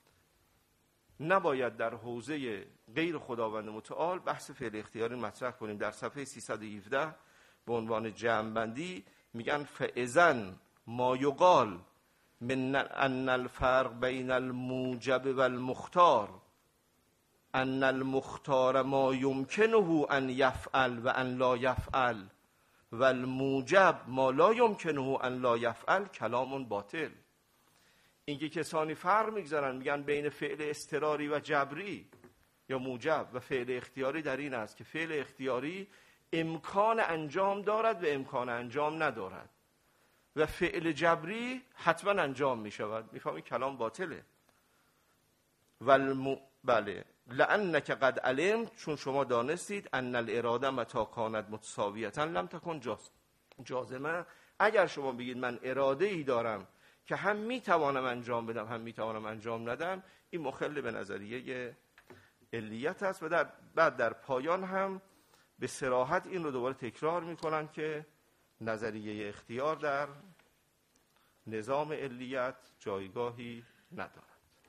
نباید در حوزه غیر خداوند متعال بحث فعل اختیاری مطرح کنیم. در صفحه سیصد و هفده به عنوان جمع‌بندی میگن فاذن ما یقال من ان الفرق بین الموجب و المختار ان المختار ما یمکنه ان یفعل و ان لا یفعل و الموجب ما لا یمکنه ان لا یفعل کلام باطل. اینکه کسانی فرق میگذارن میگن بین فعل اضطراری و جبری یا موجب و فعل اختیاری در این است که فعل اختیاری امکان انجام دارد و امکان انجام ندارد و فعل جبری حتما انجام میشود. میفهمی کلام باطله. والم... بله لانک قد علم، چون شما دانستید ان الاراده متی کانت متساویتا لم تکن جاز... جازمه. اگر شما بگید من اراده ای دارم که هم میتوانم انجام بدم هم میتوانم انجام ندم، این مخل به نظریه علیت است. و در بعد در پایان هم به صراحت این رو دوباره تکرار میکنن که نظریه اختیار در نظام علیت جایگاهی ندارد.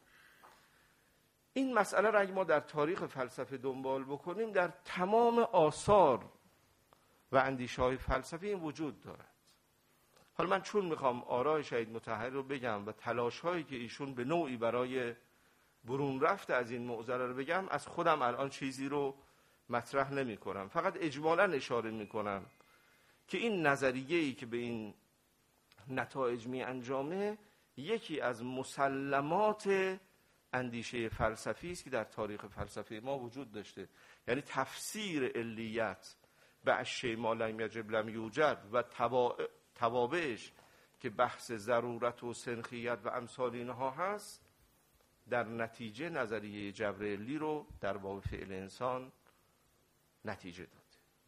این مسئله را اگه ما در تاریخ فلسفه دنبال بکنیم در تمام آثار و اندیشه‌های فلسفی این وجود دارد. حالا من چون میخوام آرای شهید مطهری رو بگم و تلاش هایی که ایشون به نوعی برای برون رفت از این معضله رو بگم، از خودم الان چیزی رو مطرح نمی کنم، فقط اجمالاً اشاره می کنم که این نظریه‌ای که به این نتایج می انجامه یکی از مسلمات اندیشه فلسفی است که در تاریخ فلسفه ما وجود داشته. یعنی تفسیر علیت به اشیاء ما لم یجب لم یوجد و توابعش که بحث ضرورت و سنخیت و امثال اینها هست، در نتیجه نظریه جبر علی رو در باب فعل انسان نتیجه داده.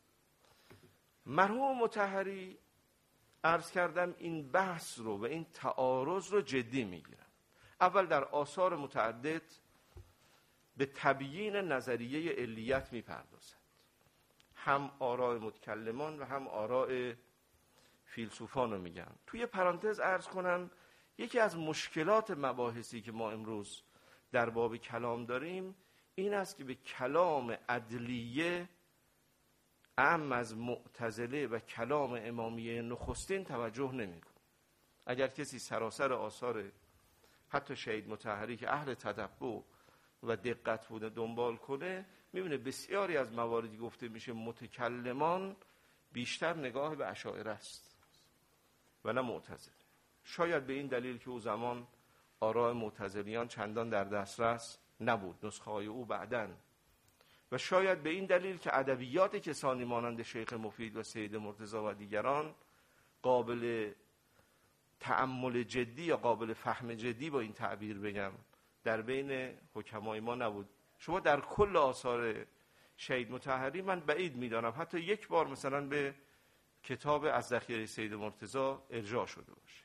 مرحوم مطهری عرض کردم این بحث رو و این تعارض رو جدی میگیرن. اول در آثار متعدد به تبیین نظریه علیت میپردازند، هم آراء متکلمان و هم آراء فیلسوفان رو میگن. توی پرانتز عرض کنم یکی از مشکلات مباحثی که ما امروز در باب کلام داریم این است که به کلام عدلیه اعم از معتزله و کلام امامیه نخستین توجه نمی‌کنه. اگر کسی سراسر آثار حتی شهید مطهری که اهل تتبع و دقت بوده دنبال کنه، می‌بینه بسیاری از مواردی گفته میشه متکلمان بیشتر نگاه به اشاعره است و نه معتزله. شاید به این دلیل که او زمان آراء معتزلیان چندان در دسترس نبود، نسخه‌های او بعداً، و شاید به این دلیل که ادبیات کسانی مانند شیخ مفید و سید مرتضی و دیگران قابل تأمل جدی یا قابل فهم جدی با این تعبیر بگم در بین حکمای ما نبود. شما در کل آثار شهید مطهری من بعید میدانم حتی یک بار مثلا به کتاب از ذخیره سید مرتضی ارجاع شده باشه،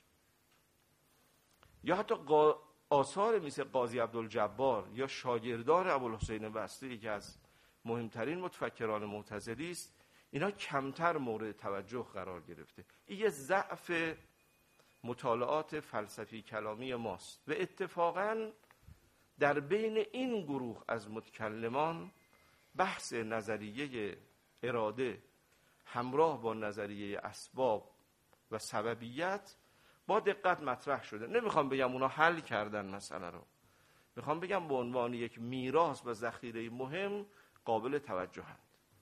یا حتی آثار مثل قاضی عبدالجبار یا شاگردان ابوالحسین بصری که از مهمترین متفکران معتزلی است، اینا کمتر مورد توجه قرار گرفته. این یه ضعف مطالعات فلسفی کلامی ماست و اتفاقاً در بین این گروه از متکلمان بحث نظریه اراده همراه با نظریه اسباب و سببیت با دقت مطرح شده. نمیخوام بگم اونا حل کردن مسئله رو، میخوام بگم به عنوان یک میراث و ذخیره مهم قابل توجهند.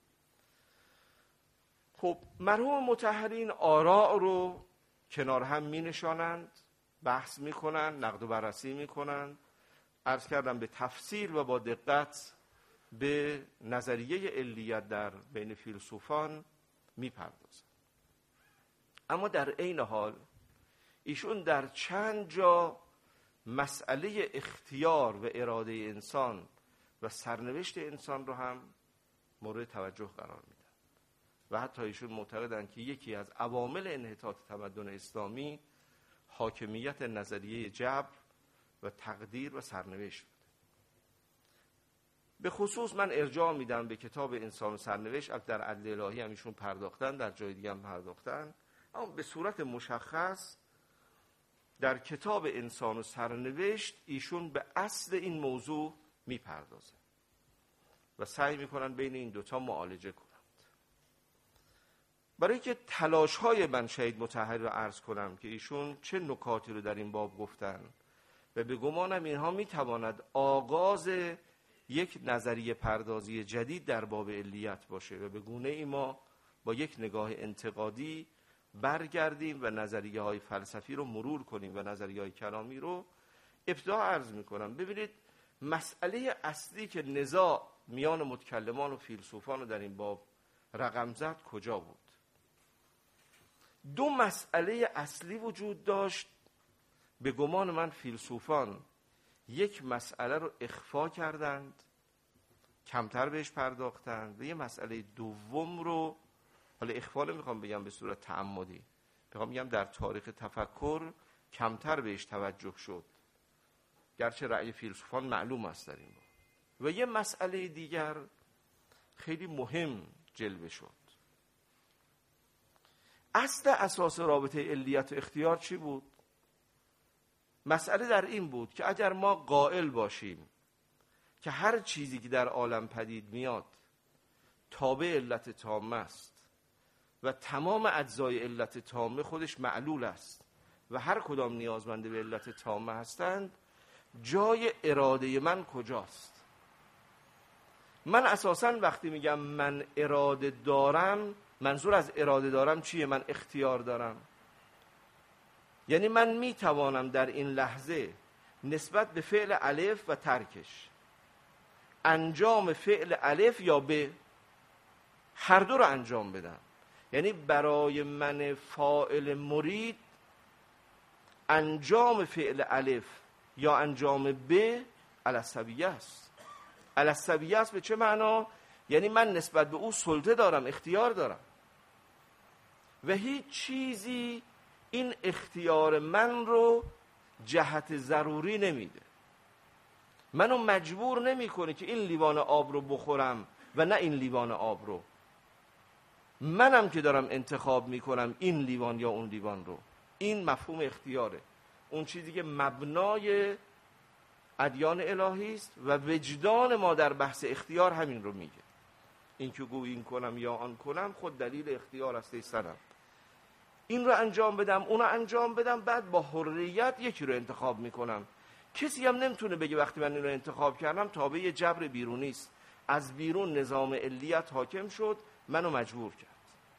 خب مرحوم مطهری این آراء رو کنار هم می نشانند، بحث می کنند، نقد و بررسی می کنند. عرض کردم به تفصیل و با دقت به نظریه علیت در بین فیلسوفان می پردازند. اما در عین حال ایشون در چند جا مسئله اختیار و اراده انسان و سرنوشت انسان رو هم مورد توجه قرار میدن و حتی ایشون معتقدند که یکی از عوامل انحطاط تمدن اسلامی حاکمیت نظریه جبر و تقدیر و سرنوشت بوده. به خصوص من ارجاع میدم به کتاب انسان و سرنوشت، در عدل الهی هم ایشون پرداختن، در جای دیگه هم پرداختن، اما به صورت مشخص در کتاب انسان و سرنوشت ایشون به اصل این موضوع میپردازه و سعی میکنن بین این دوتا معالجه کنند. برای که تلاش های من شهید مطهری رو عرض کنم که ایشون چه نکاتی رو در این باب گفتن و به گمانم اینها میتواند آغاز یک نظریه پردازی جدید در باب علیت باشه و به گونه ای ما با یک نگاه انتقادی برگردیم و نظریه های فلسفی رو مرور کنیم و نظریه های کلامی رو. ابتدا عرض میکنم ببینید مسئله اصلی که نزاع میان متکلمان و فیلسوفان رو در این باب رقم زد کجا بود؟ دو مسئله اصلی وجود داشت. به گمان من فیلسوفان یک مسئله رو اخفا کردند، کمتر بهش پرداختند، و یه مسئله دوم رو، حالا اخفا نمیخوام بگم به صورت تعمدی، میخوام بگم در تاریخ تفکر کمتر بهش توجه شد، گرچه رأی فیلسوفان معلوم است در این باب. و یه مسئله دیگر خیلی مهم جلوه شد. اصل اساس رابطه علیت و اختیار چی بود؟ مسئله در این بود که اگر ما قائل باشیم که هر چیزی که در عالم پدید میاد تابع علت تامه است و تمام اجزای علت تامه خودش معلول است و هر کدام نیازمند به علت تامه هستند، جای اراده من کجاست؟ من اساساً وقتی میگم من اراده دارم، منظور از اراده دارم چیه؟ من اختیار دارم. یعنی من میتوانم در این لحظه نسبت به فعل الف و ترکش انجام فعل الف یا ب هر دو رو انجام بدم. یعنی برای من فاعل مرید انجام فعل الف یا انجام ب العصبیه است. العصبیه است به چه معنا؟ یعنی من نسبت به او سلطه دارم، اختیار دارم و هیچ چیزی این اختیار من رو جهت ضروری نمیده. منو مجبور نمیکنه که این لیوان آب رو بخورم و نه این لیوان آب رو. منم که دارم انتخاب میکنم این لیوان یا اون لیوان رو. این مفهوم اختیاره، اون چیزی که مبنای ادیان الهی است و وجدان ما در بحث اختیار همین رو میگه. این که گو این کنم یا آن کنم خود دلیل اختیار است ای صنم. این رو انجام بدم، اون رو انجام بدم، بعد با حریت یکی رو انتخاب میکنم. کسی هم نمیتونه بگه وقتی من این رو انتخاب کردم تابع جبر بیرونی است. از بیرون نظام علیت حاکم شد، منو مجبور کرد.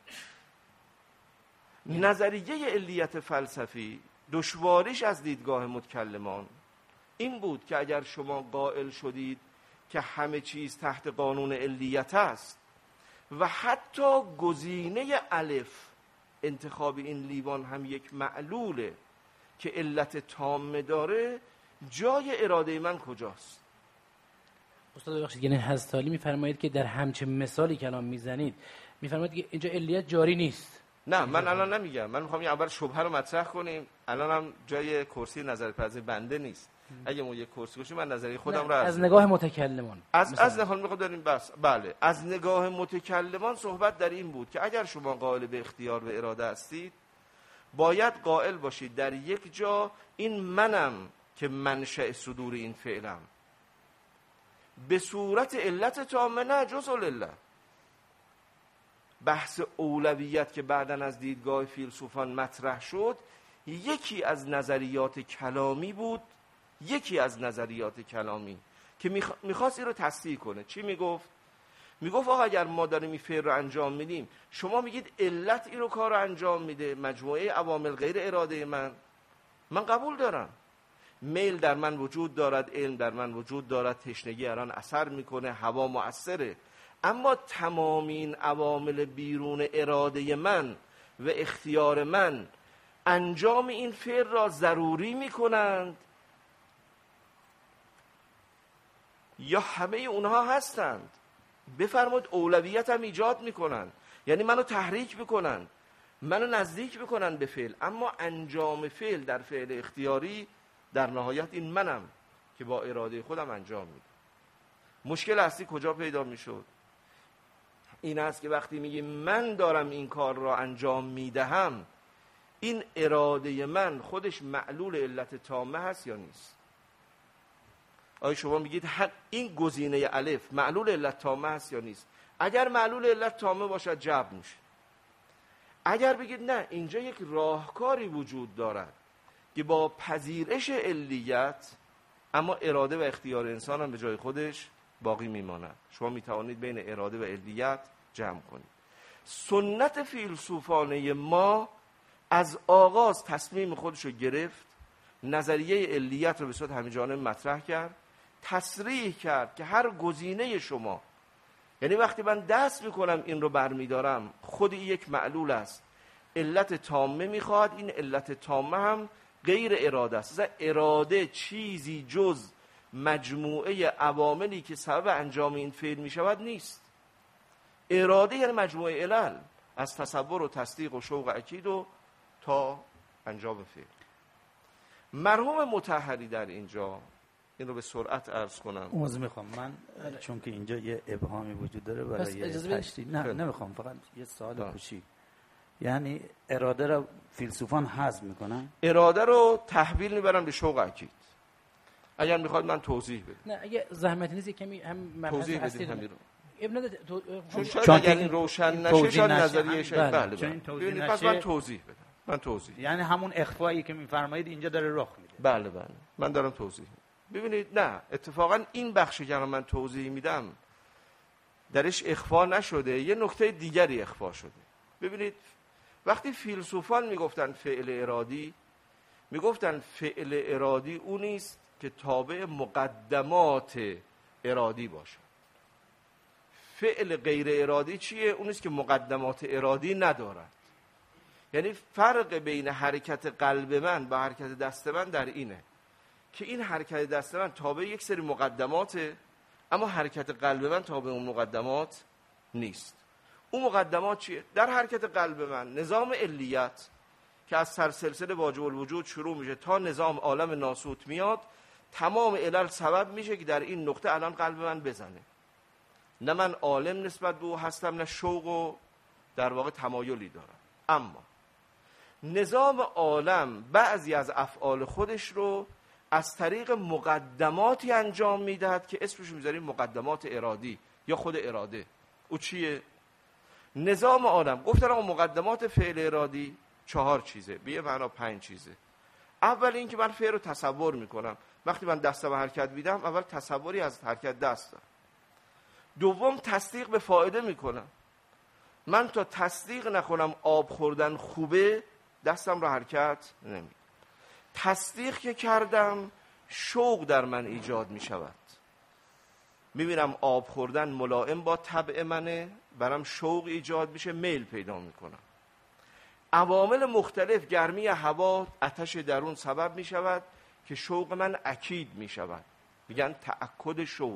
نظریه علیت فلسفی دشواریش از دیدگاه متکلمان این بود که اگر شما قائل شدید که همه چیز تحت قانون علیت است و حتی گزینه الف انتخاب این لیوان هم یک معلوله که علت تامه داره، جای اراده من کجاست؟ استاد ببخشید، یعنی حضرت علی میفرمایید که در همچین مثالی کلام میزنید میفرمایید که اینجا علیت جاری نیست. نه من الان نمیگم، من میخوام اول شبهه رو مطرح کنیم. الان هم جای کرسی نظرپذیر بنده نیست. اگه ما یک کرسی باشیم من نظریه خودم رو از نگاه متکلمان از از نگاه میخوام داریم بس بله از نگاه متکلمان صحبت در این بود که اگر شما قائل به اختیار و اراده هستید، باید قائل باشید در یک جا این منم که منشأ صدور این فعلم به صورت علت تامه، نه جزء العله. بحث اولویت که بعداً از دیدگاه فیلسوفان مطرح شد، یکی از نظریات کلامی بود، یکی از نظریات کلامی که میخواست این رو تصحیح کنه. چی میگفت؟ میگفت آقا اگر ما داریم این فعل رو انجام میدیم، شما میگید علت این رو کار رو انجام میده، مجموعه عوامل غیر اراده من، من قبول دارم. میل در من وجود دارد، علم در من وجود دارد، تشنگی الان اثر میکنه، هوا مؤثره، اما تمام این عوامل بیرون اراده من و اختیار من انجام این فعل را ضروری میکنند یا همه اونها هستند؟ بفرمود اولویت هم ایجاد میکنن، یعنی منو تحریک میکنن، منو نزدیک میکنن به فعل، اما انجام فعل در فعل اختیاری در نهایت این منم که با اراده خودم انجام میدم. مشکل اصلی کجا پیدا میشد؟ این است که وقتی میگیم من دارم این کار را انجام میدهم، این اراده من خودش معلول علت تامه هست یا نیست؟ آیا شما میگید این گزینه الف معلول علت تامه هست یا نیست؟ اگر معلول علت تامه باشد جبر میشه. اگر بگید نه، اینجا یک راهکاری وجود دارد که با پذیرش علیت اما اراده و اختیار انسان هم به جای خودش باقی میماند، شما میتوانید بین اراده و علیت جمع کنید. سنت فیلسوفانه ما از آغاز تصمیم خودش رو گرفت، نظریه علیت رو به صورت همه‌جانبه مطرح کرد، تصریح کرد که هر گزینه شما، یعنی وقتی من دست میکنم این رو برمیدارم، خود یک معلول است، علت تامه میخواد، این علت تامه هم غیر اراده است. اراده چیزی جز مجموعه عواملی که سبب انجام این فعل میشود نیست. اراده یعنی مجموعه علل، از تصور و تصدیق و شوق اکید و تا انجام فعل. مرحوم مطهری در اینجا، این رو به سرعت عرض کنم، عذر میخوام من چون که اینجا یه ابهامی وجود داره برای تشریح، نه خیلی. نمیخوام، فقط یه سوال کوچیک. یعنی اراده رو فیلسوفان هضم میکنن؟ اراده رو تحویل میبرن به شوق اکید. اگر میخواد من توضیح بدم. نه اگه زحمت نیست کمی هم توضیح بدیم همین رو. ابن نداره تو- چون شاید چون اگر که این روشن نشه توضیح شاید نشه. نظریه شاید بله. بله چون بله این توضیح ببینید پس نشه. من توضیح بدم من توضیح یعنی همون اخفایی که میفرمایید اینجا داره رخ میده. بله بله من دارم توضیح میدم. ببینید نه اتفاقا این بخشی که من توضیح میدم درش اخفا نشده، یه نکته دیگری اخفا شده. ببینید وقتی فیلسوفان میگفتن فعل ارادی، میگفتن فعل ارادی اونی است که تابع مقدمات ارادی باشه. فعل غیر ارادی چیه؟ اونی است که مقدمات ارادی ندارد. یعنی فرق بین حرکت قلب من با حرکت دست من در اینه که این حرکت دست من تابع یک سری مقدماته، اما حرکت قلب من تابع اون مقدمات نیست. اون مقدمات چیه؟ در حرکت قلب من نظام علیت که از سلسله واجب الوجود شروع میشه تا نظام عالم ناسوت میاد، تمام علل سبب میشه که در این نقطه الان قلب من بزنه. نه من عالم نسبت به او هستم، نه شوق و در واقع تمایلی دارم. اما نظام عالم بعضی از افعال خودش رو از طریق مقدماتی انجام میدهد که اسمش میذاریم مقدمات ارادی یا خود اراده. او چیه؟ نظام عالم گفتن اون مقدمات فعل ارادی چهار چیزه، به یه معنا پنج چیزه. اول این که من فعل رو تصور میکنم، وقتی من دستم حرکت میدم اول تصوری از حرکت دست دارم. دوم تصدیق به فایده میکنم، من تا تصدیق نکنم آب خوردن خوبه دستم رو حرکت نمیدم. تصدیق که کردم شوق در من ایجاد میشود، میبینم آب خوردن ملائم با طبع منه، برام شوق ایجاد میشه، میل پیدا میکنم. عوامل مختلف، گرمی هوا، آتش درون سبب میشود که شوق من اکید میشود، میگن تأکد شوق.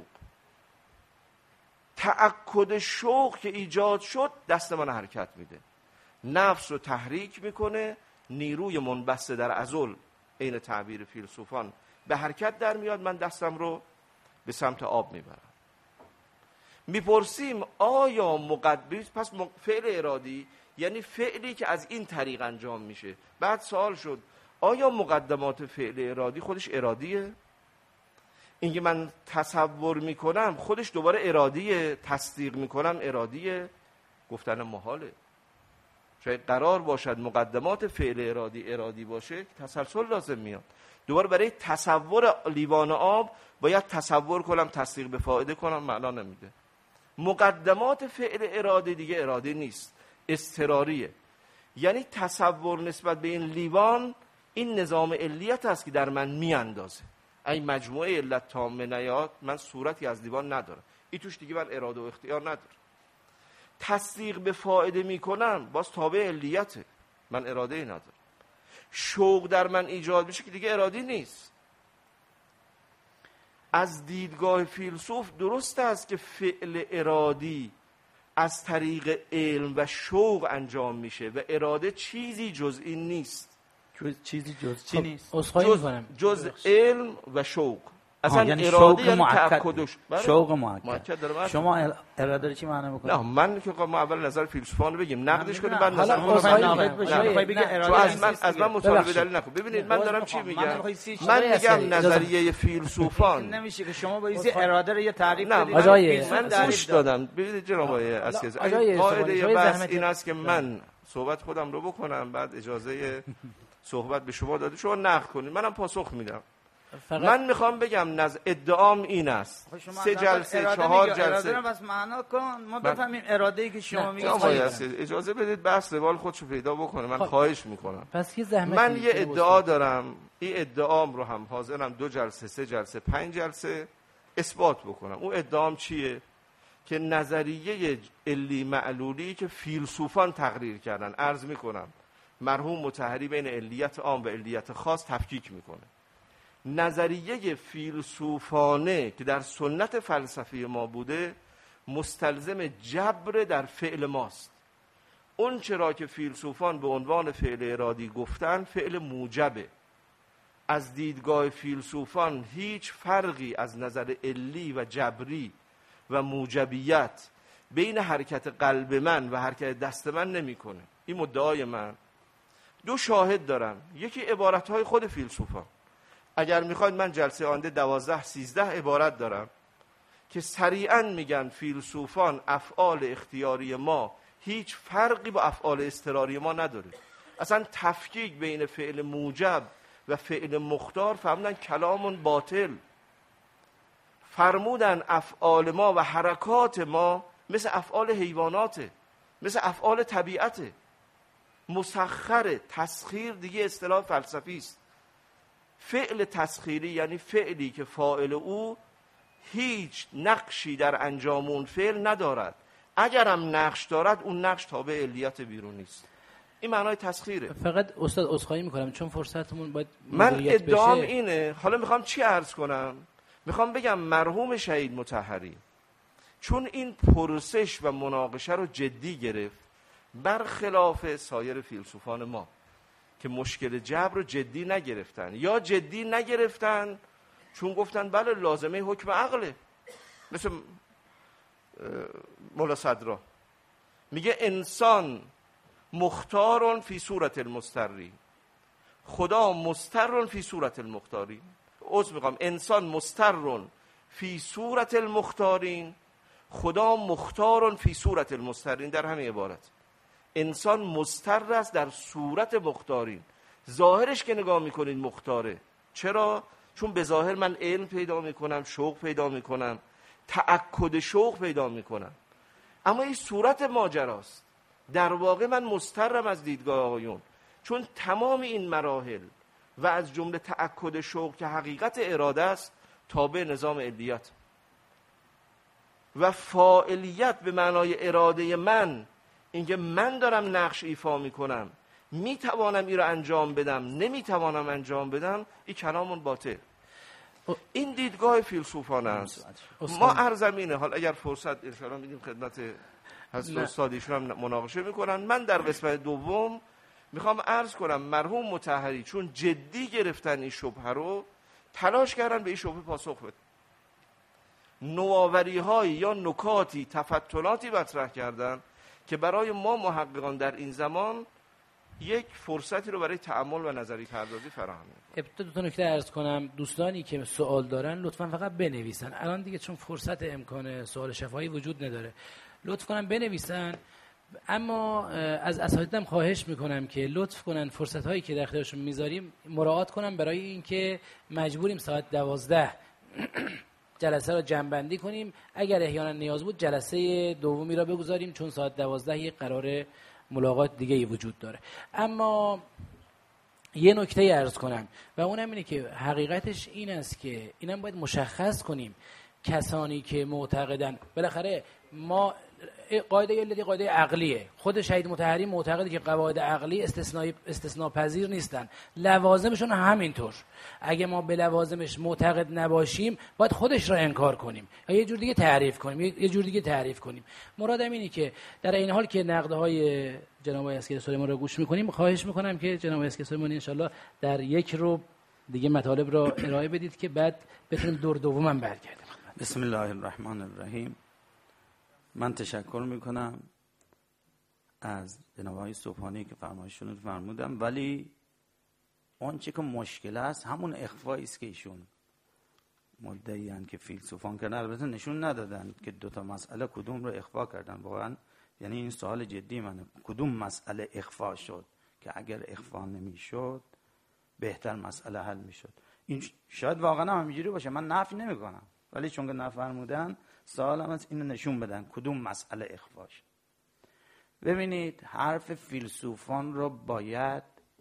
تأکد شوق که ایجاد شد دست من حرکت میده، نفس رو تحریک میکنه، نیروی منبسط در عضل این تعبیر فیلسوفان به حرکت در میاد، من دستم رو به سمت آب میبرم. میپرسیم آیا مقدم پس فعل ارادی یعنی فعلی که از این طریق انجام میشه. بعد سوال شد آیا مقدمات فعل ارادی خودش ارادیه؟ اینکه من تصور میکنم خودش دوباره ارادیه، تصدیق میکنم ارادیه؟ گفتن محاله. شاید قرار باشد مقدمات فعل ارادی ارادی باشه، تسلسل لازم میاد. دوباره برای تصور لیوان آب باید تصور کنم، تصدیق به فایده کنم، معنا نمیده. مقدمات فعل ارادی دیگه ارادی نیست، اضطراریه. یعنی تصور نسبت به این لیوان این نظام علیت است که در من میاندازه. این مجموعه علت تامه نیاد من صورتی از لیوان ندارم، این توش دیگه من اراده و اختیار ندارم. تصدیق به فایده میکنم باز تابع علیته، من اراده ندارم. شوق در من ایجاد میشه که دیگه ارادی نیست. از دیدگاه فیلسوف درست است که فعل ارادی از طریق علم و شوق انجام میشه و اراده چیزی جز این نیست. چیزی جز چی خب، نیست؟ عذرخواهی جز, میکنم. جز علم و شوق. اصلا یعنی اراده شوق یعنی مؤکد. تأکدش. شوق مؤکد. مؤکد داره. شما اراده رو چی معنی میکنید؟ نه من که ما اول نظر فیلسوفان رو بگیم، نقدش کنیم، بعد حالا نظر عذرخواهی خودم می‌کنم. بگم. نه، میخوای بگی نه. اراده تو از من نیست از من دیگه. مطالبه ببخشید. دلیل نکن. ببینید من دارم چی من میگم. نمی‌خوای سی من چیز میگم اجازه- نظریه فیلسوفان. نمیشه که شما بایستی اراده رو یه تعریف نه بدید. آجای- فیلسوف من تعریف گوش داد. دادم. ببینید جناب آقای عسکری، آجای قاعده زبانی، بحث زحمت- این است که من صحبت خودم رو بکنم، بعد اجازه صحبت به شما داده، شما نقد کنید، منم پاسخ میدم. فقط من میخوام بگم نظر ادعام این است، خب شما سه از جلسه اراده چهار میگی، اراده جلسه. رو بس معنا کن ما من- بفهمیم اراده ای که شما نه، میگید جناب خواهی آقای کنم. عسکری اجازه بدید بحث روال خودشو پیدا بکنه، من خب. خواهش میکنم. پس یه زحمت من یه ادعا دارم، این ادعام رو هم حاضرم دو جلسه، سه جلسه، پنج جلسه اثبات بکنم. اون ادعام چیه؟ که نظریه علی معلولی که فیلسوفان تقریر کردن، عرض میکنم مرحوم مطهری بین علیت عام و علیت خاص تفکیک میکنه. نظریه فیلسوفانه که در سنت فلسفی ما بوده مستلزم جبر در فعل ماست. اون چرا که فیلسوفان به عنوان فعل ارادی گفتن فعل موجبه. از دیدگاه فیلسوفان هیچ فرقی از نظر علی و جبری و موجبیت بین حرکت قلب من و حرکت دست من نمیکنه. این مدعای من. دو شاهد دارم، یکی عبارتهای خود فیلسوفان. اگر میخواید من جلسه آینده دوازده سیزده عبارت دارم که سریعا میگن فیلسوفان افعال اختیاری ما هیچ فرقی با افعال اضطراری ما نداره. اصلا تفکیک بین فعل موجب و فعل مختار فهمدن کلامون باطل. فرمودن افعال ما و حرکات ما مثل افعال حیواناته، مثل افعال طبیعته. مسخر، تسخیر دیگه اصطلاح فلسفی است. فعل تسخیری یعنی فعلی که فاعل او هیچ نقشی در انجام اون فعل ندارد، اگرم نقش دارد اون نقش تابع علیت بیرونی است. این معنای تسخیره. فقط استاد عذرخواهی میکنم چون فرصتمون باید من ادعام بشه. اینه، حالا میخوام چی عرض کنم؟ میخوام بگم مرحوم شهید مطهری چون این پرسش و مناقشه رو جدی گرفت، برخلاف سایر فیلسوفان ما که مشکل جبر رو جدی نگرفتن، یا جدی نگرفتن چون گفتن بله لازمه حکم عقله. مثل مولا صدرا میگه انسان مختارون فی صورت المستری، خدا مسترون فی صورت المختارین. عذر میخوام، انسان مسترون فی صورت المختارین، خدا مختارون فی صورت المسترین. در همین عبارت انسان مستر است در صورت مختارین. ظاهرش که نگاه میکنید مختاره. چرا؟ چون به ظاهر من علم پیدا میکنم، شوق پیدا میکنم، تأکد شوق پیدا میکنم، اما این صورت ماجراست. در واقع من مسترم از دیدگاه آقایون، چون تمام این مراحل و از جمله تأکد شوق که حقیقت اراده است تابع نظام علیت و فاعلیت به معنای اراده من، اینکه من دارم نقش ایفا میکنم، میتوانم این رو انجام بدم، نمیتوانم انجام بدم، این کلامون باطل. این دیدگاه فیلسوفانه است. ما ارزمینه، حالا اگر فرصت انشاءالله میدیم خدمت حضرت استاد، ایشون هم مناقشه میکنن. من در قسمت دوم میخوام عرض کنم مرحوم مطهری چون جدی گرفتن این شبهه رو، تلاش کردن به این شبهه پاسخ بدن. نوآوری هایی یا نکاتی، تفتلاتی مطرح کردن که برای ما محققان در این زمان یک فرصتی رو برای تأمل و نظری پردازی فراهم می‌کنه. ابتدا دو تا نکته عرض کنم. دوستانی که سوال دارن لطفاً فقط بنویسن. الان دیگه چون فرصت امکان سوال شفاهی وجود نداره، لطف کنن بنویسن. اما از اساتیدم خواهش میکنم که لطف کنن فرصت هایی که در اختیارشون میذاریم مراعات کنن، برای اینکه مجبوریم ساعت دوازده جلسه را جمع‌بندی کنیم. اگر احیانا نیاز بود جلسه دومی را بگذاریم، چون ساعت دوازده یک قرار ملاقات دیگه ای وجود داره. اما یه نکته عرض کنم و اونم اینه که حقیقتش این است که اینم باید مشخص کنیم کسانی که معتقدن، بالاخره ما قاعده علتی قاعده عقلیه. خود شهید مطهری معتقده که قواعد عقلی استثنایی استثناپذیر نیستن، لوازمشون همینطور. اگه ما به لوازمش معتقد نباشیم باید خودش را انکار کنیم یا یه جور دیگه تعریف کنیم یه جور دیگه تعریف کنیم. مرادم اینه که در این حال که نقدهای جناب اسکندر سلیمانی رو گوش میکنیم، خواهش میکنم که جناب اسکندر سلیمانی انشالله در یک رو دیگه مطالب را ارائه بدید که بعد بتونیم دور دومم برگردیم. بسم الله الرحمن الرحیم. من تشکر میکنم از جناب آقای صبحانی که فرمایششون رو فرمودم، ولی اون چه که مشکل است همون اخفایی است که ایشون مدعی ان که فیلسوفان کردن. البته نشون ندادن که دو تا مسئله کدوم رو اخفا کردن. واقعا یعنی این سوال جدی منه، کدوم مسئله اخفا شد که اگر اخفا نمیشد بهتر مسئله حل میشد. این شاید واقعا هم همینجوری باشه، من نفی نمیکنم، ولی چون که نفرمودن سوالم از اینو نشون بدن کدوم مسئله اخفا شد. ببینید حرف فیلسوفان رو باید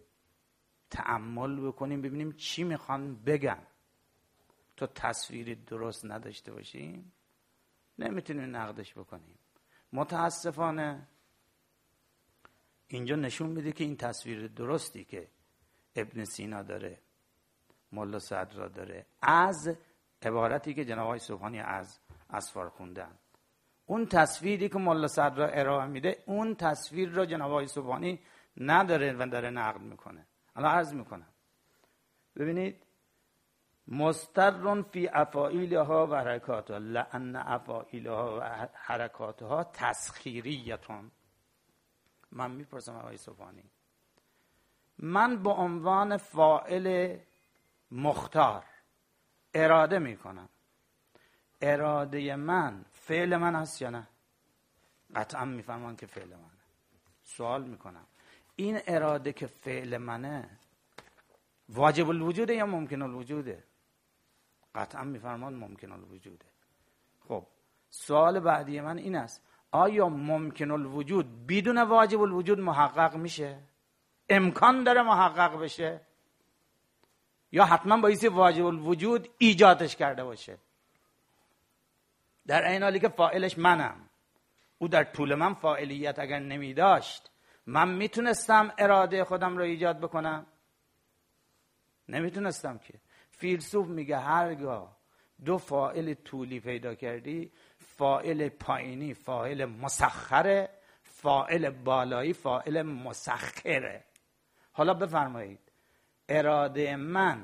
تأمل بکنیم، ببینیم چی میخوان بگن. تو تصویری درست نداشته باشیم نمیتونیم نقدش بکنیم. متاسفانه اینجا نشون میده که این تصویر درستی که ابن سینا داره، مولا صدرا داره، از عبارتی که جناب آقای صبحانی از اسفار خوندن، اون تصویری که مولا صدرا ارائه میده، اون تصویر را جناب آقای صبحانی نداره و داره نقد میکنه. الان عرض میکنم. ببینید، مسترن فی افاعیلها و حرکاتها لان افاعیلها و حرکاتها تسخیریتون. من میپرسم آقای صبحانی، من به عنوان فاعل مختار اراده میکنم اراده من فعل من هست یا نه؟ قطعا میفهمن که فعل منه. سوال میکنم این اراده که فعل منه واجب الوجوده یا ممکن الوجوده؟ قطعا میفرمان ممکن الوجوده. خب سوال بعدی من این است آیا ممکن الوجود بدون واجب الوجود محقق میشه؟ امکان داره محقق بشه؟ یا حتما باید واجب الوجود ایجادش کرده باشه؟ در این حالی که فاعلش منم، او در طول من فاعلیت اگر نمی داشت من میتونستم اراده خودم رو ایجاد بکنم؟ نمیتونستم که. فیلسوف میگه هرگاه دو فاعل طولی پیدا کردی، فاعل پایینی فاعل مسخره، فاعل بالایی فاعل مسخره. حالا بفرمایید اراده من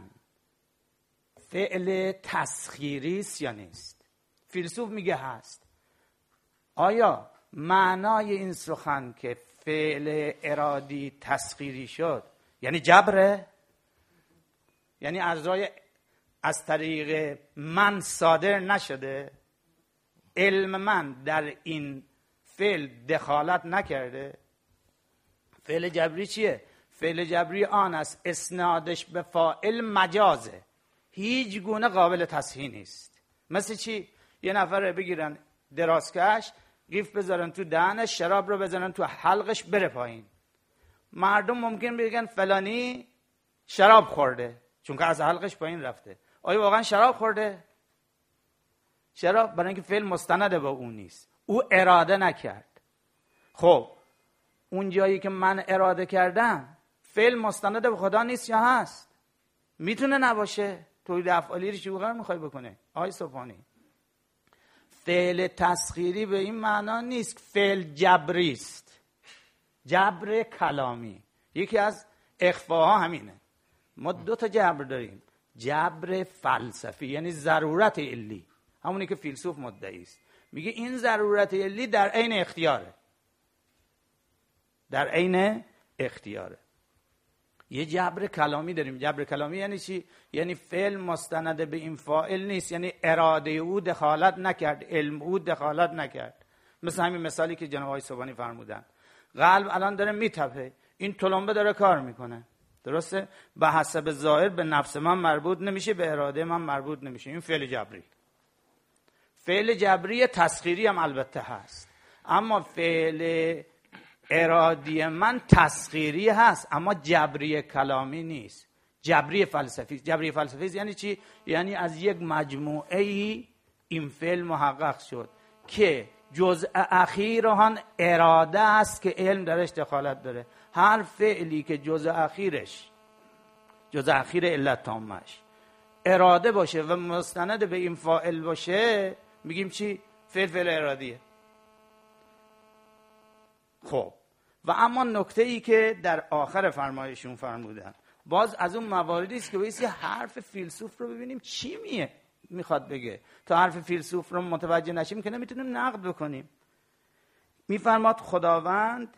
فعل تسخیری است یا نیست؟ فیلسوف میگه هست. آیا معنای این سخن که فعل ارادی تسخیری شد یعنی جبره؟ یعنی از رای از طریق من صادر نشده؟ علم من در این فعل دخالت نکرده؟ فعل جبری چیه؟ فعل جبری آن است اسنادش به فاعل مجازه، هیچ گونه قابل تصحیح نیست. مثل چی؟ یه نفر بگیرن درازکش قیف بذارن تو دهنش، شراب رو بزنن تو حلقش بره پایین. مردم ممکن بگن فلانی شراب خورده چون که از حلقش پایین رفته. آیا واقعا شراب خورده؟ شراب برای اینکه فعل مستند به اون نیست، او اراده نکرد. خب اون جایی که من اراده کردم فعل مستند به خدا نیست یا هست؟ میتونه نباشه. توی افعالی رو چیکار میخوای بکنه آقای صبحانی؟ فعل تسخیری به این معنا نیست، فعل جبری است، جبر کلامی. یکی از اخفاها همینه. ما دو تا جبر داریم، جبر فلسفی یعنی ضرورت علی، همونی که فیلسوف مدعی است، میگه این ضرورت علی در عین اختیاره، در عین اختیاره. یه جبر کلامی داریم. جبر کلامی یعنی چی؟ یعنی فعل مستند به این فاعل نیست، یعنی اراده او دخالت نکرد، علم او دخالت نکرد. مثل همین مثالی که جناب آقای صبحانی فرمودن، قلب الان داره میتپه، این تلمبه داره کار میکنه، درسته؟ به حسب ظاهر به نفس من مربوط نمیشه، به اراده من مربوط نمیشه. این فعل جبری. فعل جبری تسخیری هم البته هست، اما فعل ارادی من تسخیری هست اما جبری کلامی نیست، جبری فلسفی. جبری فلسفی یعنی چی؟ یعنی از یک مجموعه ای این فعل محقق شد که جزء اخیر آن اراده است که علم درش دخالت داره. هر فعلی که جزء اخیرش جزء اخیر علت تامش اراده باشه و مستند به این فاعل باشه میگیم چی؟ فعل فعل ارادیه. خب و اما نکته ای که در آخر فرمایشون فرمودن باز از اون مواردی است که باید یه حرف فیلسوف رو ببینیم چی میه میخواد بگه. تا حرف فیلسوف رو متوجه نشیم که نمیتونیم نقد بکنیم. میفرماد خداوند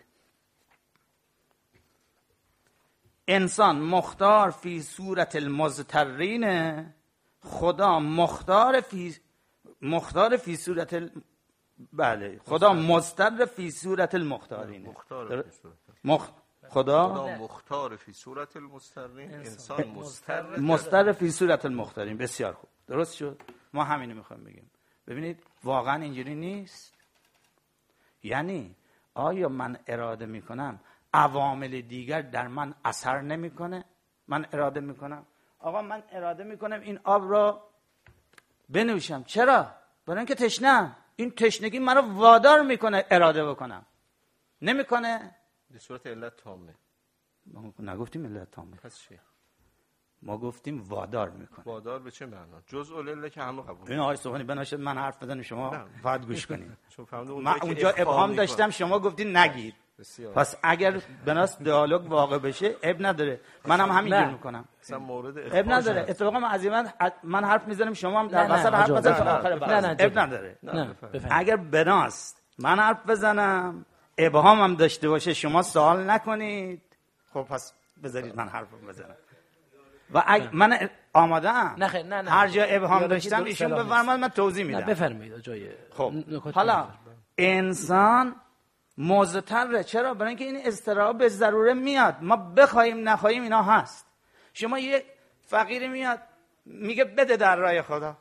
انسان مختار فی صورت المضطرین، خدا مختار فی مختار فی صورت ال... بله خدا مضطر فی صورت المختارین. مختار فی صورت مخ... خدا خدا مختار فی صورت المضطرین، انسان مضطر مضطر فی صورت المختارین. بسیار خوب، درست شد. ما همینو میخوایم بگیم. ببینید واقعا اینجوری نیست. یعنی آیا من اراده میکنم عوامل دیگر در من اثر نمیکنه؟ من اراده میکنم آقا من اراده میکنم این آب رو بنوشم، چرا؟ برای اینکه تشنه‌ام. این تشنگی منو وادار میکنه اراده بکنم. نمیکنه؟ به صورت علت تامه. ما نگفتیم علت تامه. پس چی؟ ما گفتیم وادار میکنه. وادار به چه معنا؟ جزء العله که همه قبول. این آقای صبحانی بناشد من حرف بزنم شما فقط گوش کنید. چون فهمیدم من اونجا ابهام داشتم شما گفتین نگید. بسیار. پس اگر بناس دیالوگ واقع بشه اب نداره. منم همینجوری میکنم. مثلا مورد اب نداره. اتفاقا من از من من حرف میزنم شما هم در وسط حرف بزنید تا آخر بحث. اب نداره. اگر بناس من حرف بزنم ابهام هم داشته باشه شما سوال نکنید، خب پس بذارید من حرف بزنم. و اگه من آماده ام نه نه نه هر جا ابهام یادکی داشتم درست ایشون سلام بفرمایید، من نیست. توضیح نه میدم. بفرمایید جای خب نکات حالا بفرمایید. انسان مضطره. چرا؟ برای اینکه این اضطراب به ضروره میاد، ما بخوایم نخواهیم اینا هست. شما یه فقیری میاد میگه بده در راه خدا،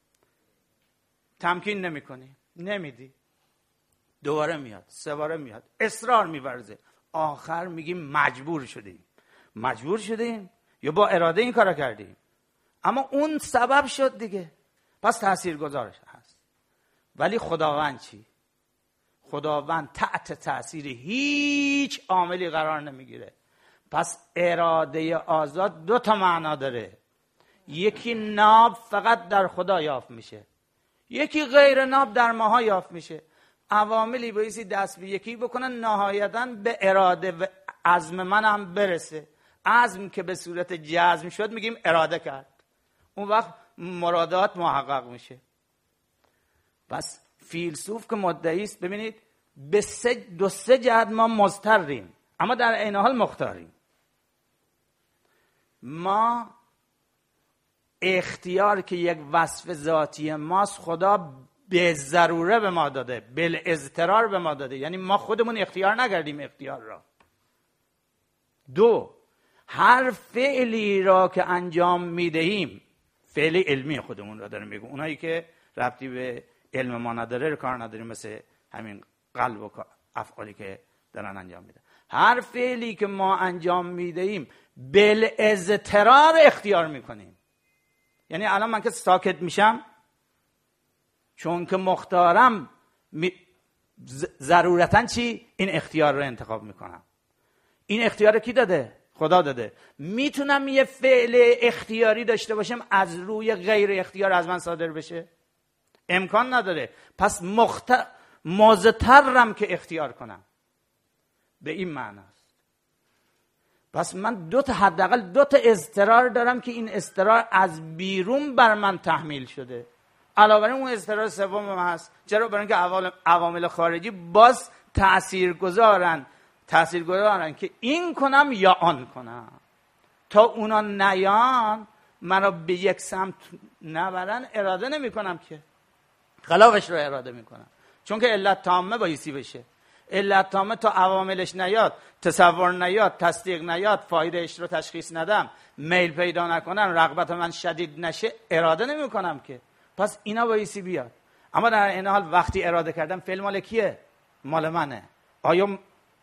تمکین نمیکنی، نمیدی، دوباره میاد، سه باره میاد، اصرار میورزه، آخر میگیم مجبور شدیم. مجبور شدیم یا با اراده این کارو کردیم؟ اما اون سبب شد دیگه، پس تاثیرگذارش هست. ولی خداوند چی؟ خداوند تحت تاثیر هیچ عاملی قرار نمیگیره. پس اراده آزاد دو تا معنا داره. یکی ناب فقط در خدا یافت میشه، یکی غیر ناب در ماها یافت میشه. عواملی بایستی دست به یکی بکنن، نهایتاً به اراده و عزم من هم برسه. عزم که به صورت جزم شد میگیم اراده کرد، اون وقت مرادات محقق میشه. پس فیلسوف که مدعی است، ببینید به سه دو سه جهت ما مضطریم اما در عین حال مختاریم. ما اختیار که یک وصف ذاتی ماست، خدا به ضروره به ما داده، بالاضطرار به ما داده، یعنی ما خودمون اختیار نکردیم اختیار را. دو، هر فعلی را که انجام میدهیم، فعل علمی خودمون را داریم میگم، اونایی که ربطی به علم ما نداره رو کار نداریم، مثل همین قلب و افعالی که دارن انجام میدن. هر فعلی که ما انجام میدهیم بالاضطرار اختیار میکنیم. یعنی الان من که ساکت میشم چون که مختارم می... ضرورتاً چی؟ این اختیار رو انتخاب میکنم. این اختیار کی داده؟ خدا داده. میتونم یه فعل اختیاری داشته باشم از روی غیر اختیار از من صادر بشه؟ امکان نداره. پس مخت... مضطرم که اختیار کنم. به این معناست. پس من دو تا حداقل دو تا اضطرار دارم که این اضطرار از بیرون بر من تحمیل شده. علاوه بر اون اضطرار سوم هم هست. چرا؟ برای اینکه عوامل خارجی باز تاثیرگذارن تاثیرگذارن که این کنم یا آن کنم. تا اونا نیان منو به یک سمت نبرن اراده نمی کنم، که خلافش رو اراده می کنم. چون که علت تامه بایستی بشه. علت تامه تا عواملش نیاد، تصور نیاد، تصدیق نیاد، فایدهش رو تشخیص ندم، میل پیدا نکنم، رغبت من شدید نشه، اراده نمی کنم که. پس اینا بایستی بیاد. اما در این حال وقتی اراده کردم فعل مال کیه؟ مال منه. آیا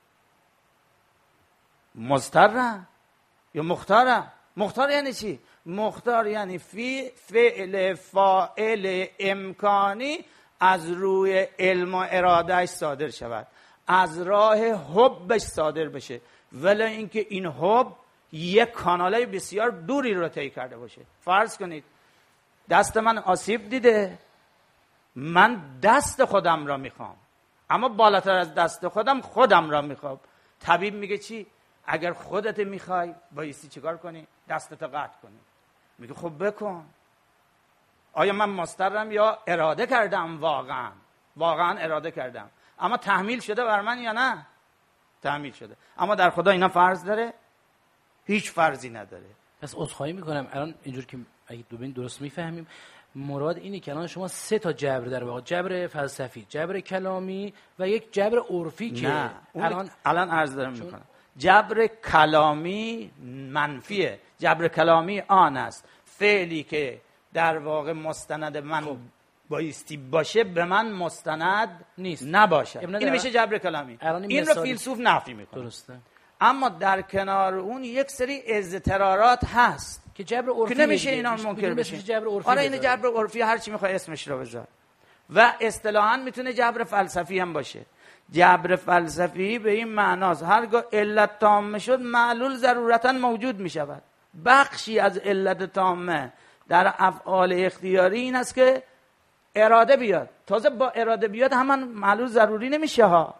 مضطرم یا مختارم؟ مختار یعنی چی؟ مختار یعنی فی فعل فاعل امکانی از روی علم و ارادهش صادر شود، از راه حبش صادر بشه، ولی اینکه این حب یک کانالای بسیار دوری رو طی کرده باشه. فرض کنید دست من آسیب دیده، من دست خودم را میخوام، اما بالاتر از دست خودم خودم را میخوام. طبیب میگه چی؟ اگر خودت میخوای بایستی چیکار کنی؟ دستت قطع کنی. میگه خب بکن. آیا من مضطرم یا اراده کردم؟ واقعا واقعا اراده کردم، اما تحمیل شده بر من یا نه؟ تحمیل شده. اما در خدا اینا فرض داره؟ هیچ فرضی نداره. پس عذرخواهی میکنم الان اینجور که اگه دوبین درست میفهمیم، مراد اینه که الان شما سه تا جبر در واقع، جبر فلسفی، جبر کلامی و یک جبر عرفی که نه. الان الان عرض دارم میکنم. جبر کلامی منفیه. جبر کلامی آن است فعلی که در واقع مستند من خب. بایستی باشه به من مستند نیست، نباشه. این میشه جبر کلامی. این, این رو فیلسوف نفی میکنه. درسته. اما در کنار اون یک سری اضطرارات هست که جبر عرفی که نمیشه اینا منکر بشه. جبر عرفی. آره این جبر عرفی، هر چی میخوای اسمش رو بذار. و اصطلاحاً میتونه جبر فلسفی هم باشه. جبر فلسفی به این معناست هرگاه علت تامه شد معلول ضرورتاً موجود میشود. بخشی از علت تامه در افعال اختیاری این است که اراده بیاد. تازه با اراده بیاد همان معلول ضروری نمیشه ها.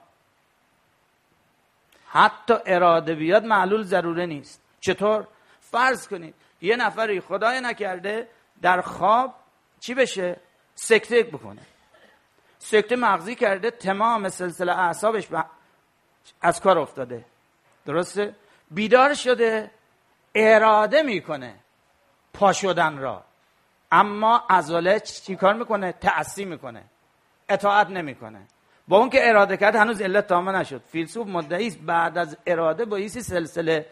حتی اراده بیاد معلول ضروری نیست. چطور؟ فرض کنید یه نفری خدای نکرده در خواب چی بشه؟ سکته بکنه. سکته مغزی کرده، تمام سلسله اعصابش از کار افتاده. درسته؟ بیدار شده، اراده میکنه پا شدن را. اما عضله چی کار میکنه؟ تعصی میکنه، اطاعت نمیکنه. با اون که اراده کرد هنوز علت تامه نشد. فیلسوف مدعی است بعد از اراده بایستی سلسله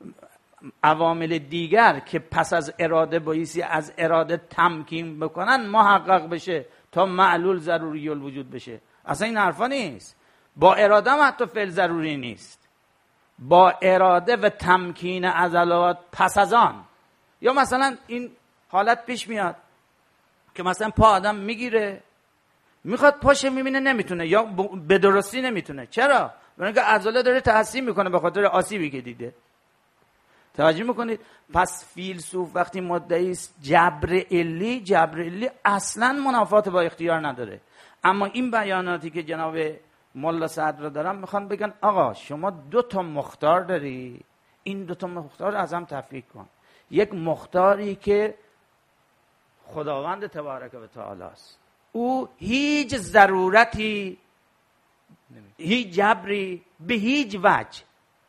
عوامل دیگر که پس از اراده بایستی از اراده تمکین بکنن محقق بشه تا معلول ضروری الوجود بشه. اصلا این حرفا نیست. با اراده هم حتی فعل ضروری نیست. با اراده و تمکین عضلات پس از آن. یا مثلا این حالت پیش میاد که مثلا پا آدم میگیره، میخواد پاشه، میبینه نمیتونه یا به درستی نمیتونه. چرا؟ برای اینکه عضله داره تحسین میکنه به خاطر آسیبی که دیده. توجه میکنید؟ پس فیلسوف وقتی مدعی است جبر علی، جبر علی اصلا منافات با اختیار نداره. اما این بیاناتی که جناب ملا صدر دارم میخوان بگن آقا شما دو تا مختار داری، این دو تا مختار از هم تفکیک کن. یک مختاری که خداوند تبارک و تعالی است، او هیچ ضرورتی، هیچ جبری به هیچ وجه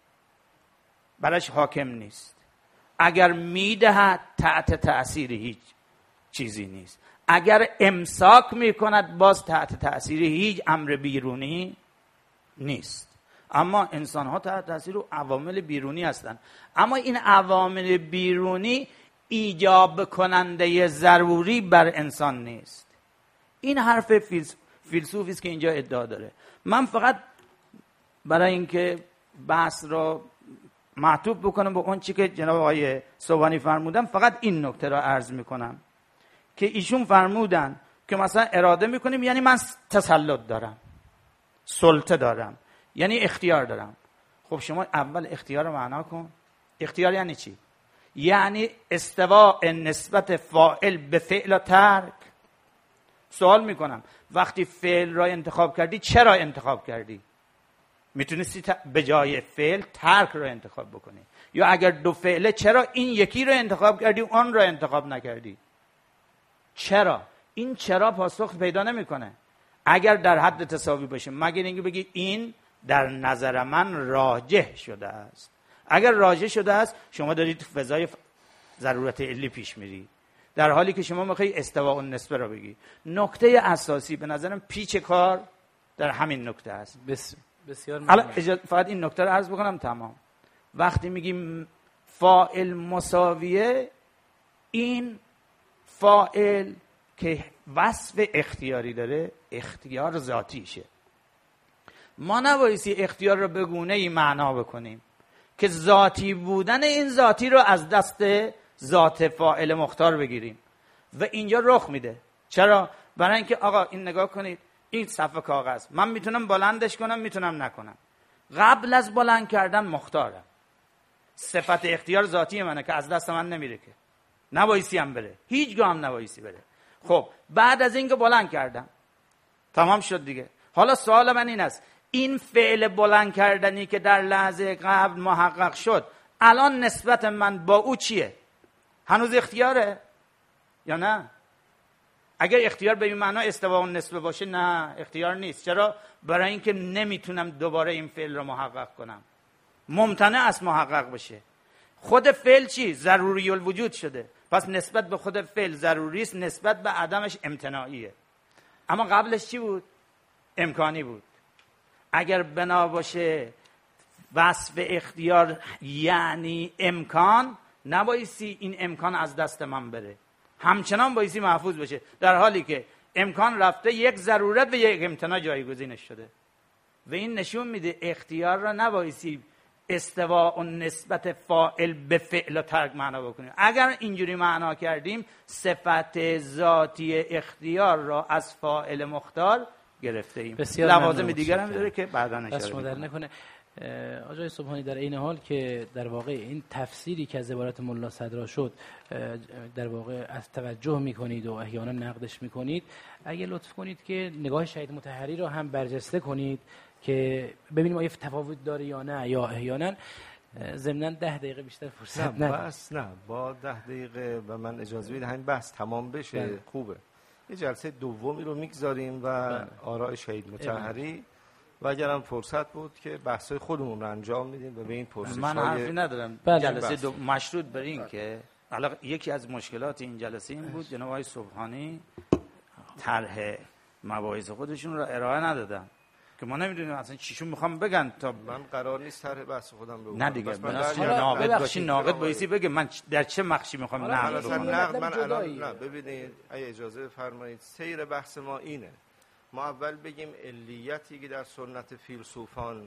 برایش حاکم نیست. اگر میدهد تحت تأثیر هیچ چیزی نیست، اگر امساک میکند باز تحت تأثیر هیچ امر بیرونی نیست. اما انسان ها تحت تأثیر عوامل بیرونی هستند. اما این عوامل بیرونی ایجاب کننده ضروری بر انسان نیست. این حرف فیلسوفی است که اینجا ادعا داره. من فقط برای اینکه بحث رو معطوف بکنم به اون چی که جناب آقای صبحانی فرمودن، فقط این نکته را عرض میکنم که ایشون فرمودن که مثلا اراده میکنیم یعنی من تسلط دارم، سلطه دارم، یعنی اختیار دارم. خب شما اول اختیار رو معنا کن. اختیار یعنی چی؟ یعنی استواء نسبت فاعل به فعل و ترک. سوال میکنم وقتی فعل را انتخاب کردی چرا انتخاب کردی؟ میتونستی به جای فعل ترک را انتخاب بکنی. یا اگر دو فعله چرا این یکی را انتخاب کردی اون را انتخاب نکردی؟ چرا؟ این چرا پاسخ پیدا نمیکنه اگر در حد تساوی باشه، مگر اینکه بگی این در نظر من راجح شده است. اگر راجح شده است شما دارید فضای ضرورت علی پیش میری، در حالی که شما میخوای استواء النسبه را بگی. نکته اساسی به نظرم پیچ کار در همین نکته است. بس بسیار الان فقط این نکته رو عرض بکنم تمام. وقتی میگیم فاعل مساویه، این فاعل که وصف اختیاری داره اختیار ذاتیشه. ما نبایستی اختیار رو به گونه‌ای معنا بکنیم که ذاتی بودن این ذاتی رو از دست ذات فاعل مختار بگیریم و اینجا رخ میده. چرا؟ برای اینکه آقا این نگاه کنید، این صفحه کاغذ من میتونم بلندش کنم، میتونم نکنم. قبل از بلند کردن مختارم. صفت اختیار ذاتی منه که از دست من نمیره، که نبایستی هم بره، هیچگاه هم نبایستی بره. خب بعد از اینکه بلند کردم تمام شد دیگه. حالا سوال من این است، این فعل بلند کردنی که در لحظه قبل محقق شد الان نسبت من با او چیه؟ هنوز اختیاره یا نه؟ اگر اختیار به این معنا استواء النسبه باشه، نه اختیار نیست. چرا؟ برای اینکه نمیتونم دوباره این فعل رو محقق کنم، ممتنع است محقق بشه. خود فعل چی؟ ضروری الوجود شده، پس نسبت به خود فعل ضروری است، نسبت به عدمش امتناعیه. اما قبلش چی بود؟ امکانی بود. اگر بنا باشه وصف اختیار یعنی امکان، نبایستی این امکان از دست من بره، همچنان بایستی محفوظ بشه، در حالی که امکان رفته یک ضرورت و یک امتناع جایگزینش شده. و این نشون میده اختیار را نبایستی استواء نسبت فاعل به فعل و ترک معنا بکنیم. اگر اینجوری معنا کردیم صفت ذاتی اختیار را از فاعل مختار گرفته ایم. لوازم دیگر هم داره که بعدا اشاره نکنه. آقای صبحانی در این حال که در واقع این تفسیری که از عبارت ملا صدرا شد در واقع از توجه میکنید و احیانا نقدش میکنید، اگه لطف کنید که نگاه شهید مطهری رو هم برجسته کنید که ببینیم آیا تفاوت داره یا نه، یا احیانا ضمناً ده دقیقه بیشتر فرصت نه بس نه با ده دقیقه و من اجازه بدید همین بحث تمام بشه. بله. خوبه یه جلسه دومی رو میگذاریم و بله. آراء شهید مطهری و اگرم فرصت بود که بحثای خودمون رو انجام میدیم و به این پرسش‌های من حرفی ندارم. بله. جلسه دو مشروط بر این که حالا یکی از مشکلات این جلسه این بود جناب آقای سبحانی طرح مباحث خودشون رو ارائه ندادن که ما نمیدونیم اصلا چیشون میخوام بگن تا من قرار نیست طرح بحث خودم بگم. نه دیگه بس من ناقد باشین ناقد بایستی بگه من در چه مخشی میخوام نقد مثلا بکنم. نقد من الان نه ببینید اگه اجازه بفرمایید سیر بحث ما اینه. ما اول بگیم علیتی که در سنت فیلسوفان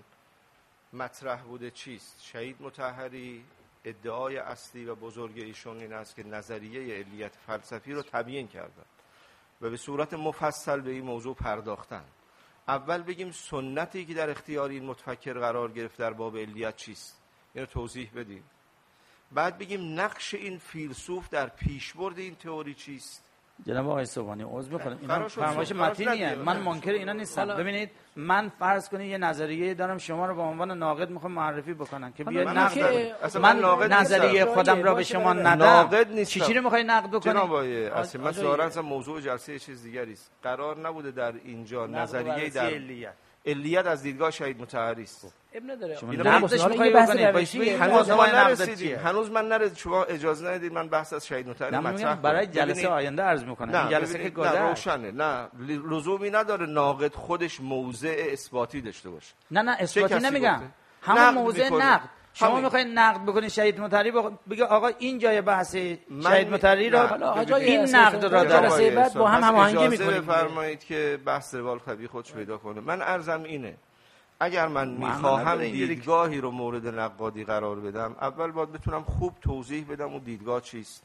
مطرح بوده چیست. شهید مطهری ادعای اصلی و بزرگ ایشون این است که نظریه علیت فلسفی رو تبیین کردن و به صورت مفصل به این موضوع پرداختن. اول بگیم سنتی که در اختیار این متفکر قرار گرفت در باب علیت چیست، اینو توضیح بدیم. بعد بگیم نقش این فیلسوف در پیشبرد این تئوری چیست. جناب آقای سبحانی عذر می‌خوام اینا قرار شد فرمایش صحبت متینیه، ندیدم. من منکر اینا نیستم. ببینید من فرض کنید یه نظریه دارم شما رو به عنوان ناقد میخوام معرفی بکنم که بیاید من نقد اصلا- کنید. اصلا من من ناقد نظریه نیستم. خودم را به شما ندم. ناقد نیستم. چی چی رو میخوای نقد جناب بکنید؟ آقای اصلا من آجای- ظاهراً اصلا موضوع جلسه یه چیز دیگری است. قرار نبوده در اینجا نظریه در علیت. علیت از دیدگاه شهید مطهری است. اب نداره. شما این نقدش حالا می‌خوای یه بحث بکنید، روشیه. باید هنوز موضوع ما نقدت نرسیدیم. چیه؟ هنوز من نرسید. شما اجازه ندید من بحث از شهید مطهری من مطرح میگم کنم. برای جلسه ببینید- آینده عرض میکنم این نه جلسه که ببینید، نه گذشت. روشنه. نه لزومی نداره ناقد خودش موضع اثباتی داشته باشه. نه نه اثباتی کسی نمیگم، گفته؟ همون نقد موضع می‌کنه. نقد. شما همین. میخواین نقد بکنید شهید مطهری بگه آقا این جای بحث من شهید می- مطهری نه. رو حالا ببینید. آجای این اساس نقد را جلسه داره. جلسه بعد با هم پس هماهنگی اجازه میکنیم. بفرمایید که بحث روال طبیعی خودش پیدا کنه. من عرضم اینه اگر من معنی میخواهم نداره اینجوری که- دیدگاهی رو مورد نقادی قرار بدم، اول باید بتونم خوب توضیح بدم اون دیدگاه چیست.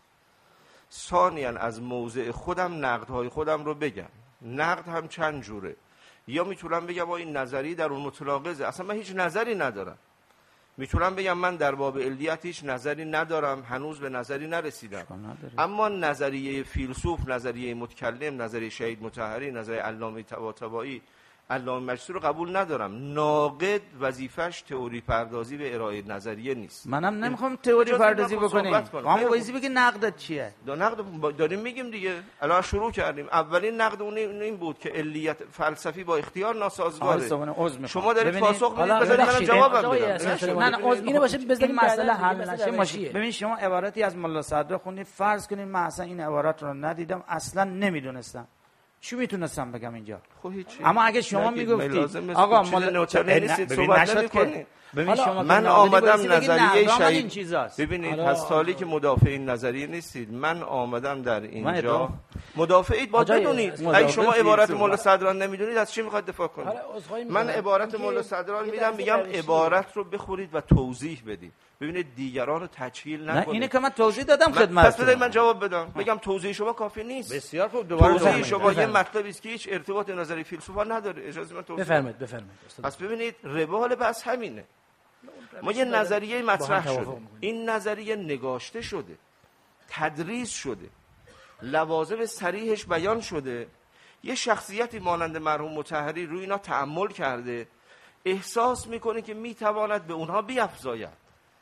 ثانیاً از موضع خودم نقدهای خودم رو بگم. نقد هم چند جوره. یا میتونم بگم این نظری در اون متناقضه، اصلا من هیچ نظری ندارم. میتونم بگم من در باب علیت هیچ نظری ندارم، هنوز به نظری نرسیدم. اما نظریه فیلسوف، نظریه متکلم، نظریه شهید مطهری، نظریه علامه طباطبایی، علامه مجلسی رو قبول ندارم. ناقد وظیفش تئوری پردازی به ارائه نظریه نیست. منم نمیخوام تئوری اجازه پردازی بدم خب بکنیم. صحبت کنم. اما خیلی بایستی بگی نقدت چیه؟ دو نقد داریم میگیم دیگه. الان شروع کردیم. اولین نقد اون این بود که علیت فلسفی با اختیار آقای ناسازگاره. سبحانی عضو میخوام. شما دارید ببینید، پاسخ میدید، حالا بذارید منم ببخشید، جوابم آقای بدم. اساس نه، نه، نه نه، عضو اینو باشه این بذاریم مسئله بعداً حل دیگه، نشه. مسئله ماشین روشیه. ببین شما عبارتی از ملا صدرا خوندید، فرض کنید من اصلا این عبارت رو ندیدم، اصلا نمیدونستم. چی میتونستم بگم اینجا؟ خب هیچی. اما اگه شما نگید، میگفتید لازم است. آقا چیز مال نوچانه نیستید، ببین صحبت نشد نمی‌کنید. که ببین حالا شما من که ناقدی آمدم بایستی بگید نظریه نقد آمد این شهید چیزاست. ببینید حالا- پس سالی که مدافع این نظریه نیستید، من آمدم در اینجا ادعا- مدافعید باید آجای- بدونید. مدافع اگه شما عبارت فیلسوف. مولا صدران نمیدونید از چی میخواید دفاع کنید؟ حالا عذرخواهی من می‌کنم. عبارت اینکه مولا صدران یه میدم، بحث میگم روشیه. عبارت رو بخورید و توضیح بدید. ببینید دیگران رو تجهیل نه نکنید. اینه که من توضیح دادم من- خدمتتون. پس بذارید من جواب بدم. بگم توضیح شما کافی نیست. بسیار خوب دوباره توضیح بفرمایید. شما یه بفرمایید. مطلبی است که هیچ ارتباط نظری فیلسوفا نداره. اجازه من توضیح بفرمایید بفرمایید استاد. پس ببینید روال بحث همینه. ما یه نظریه با هم مطرح توافق شده، می‌کنیم. این نظریه نگاشته شده، تدریس شده، لوازم صریحش بیان شده، یه شخصیتی مانند مرحوم مطهری روی اینا تأمل کرده، احساس میکنه که میتواند به اونها بیفزاید،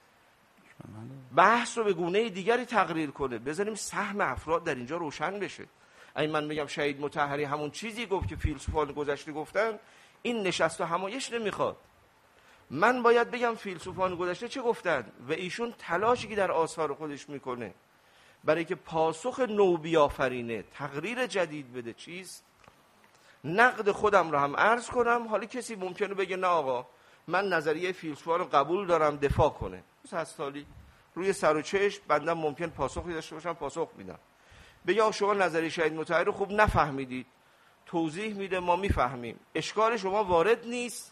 بحث رو به گونه دیگری تقریر کنه. بذاریم سهم افراد در اینجا روشن بشه. اگه من بگم شهید مطهری همون چیزی گفت که فیلسوفان گذشته گفتن، این نشست و همایش نمیخواد. من باید بگم فیلسوفان گذشته چه گفتن و ایشون تلاشی که در آثار خودش میکنه برای که پاسخ نو بیافرینه، تقریر جدید بده چیست، نقد خودم رو هم عرض کنم. حالا کسی ممکنه بگه نه آقا من نظریه فیلسوفان رو قبول دارم، دفاع کنه. مثلا سالی روی سر و چشم بنده ممکن پاسخی داشته باشم، پاسخ میدم. بگه آقا شما نظریه شهید مطهری رو خوب نفهمیدید، توضیح میده، ما میفهمیم، اشکال شما وارد نیست،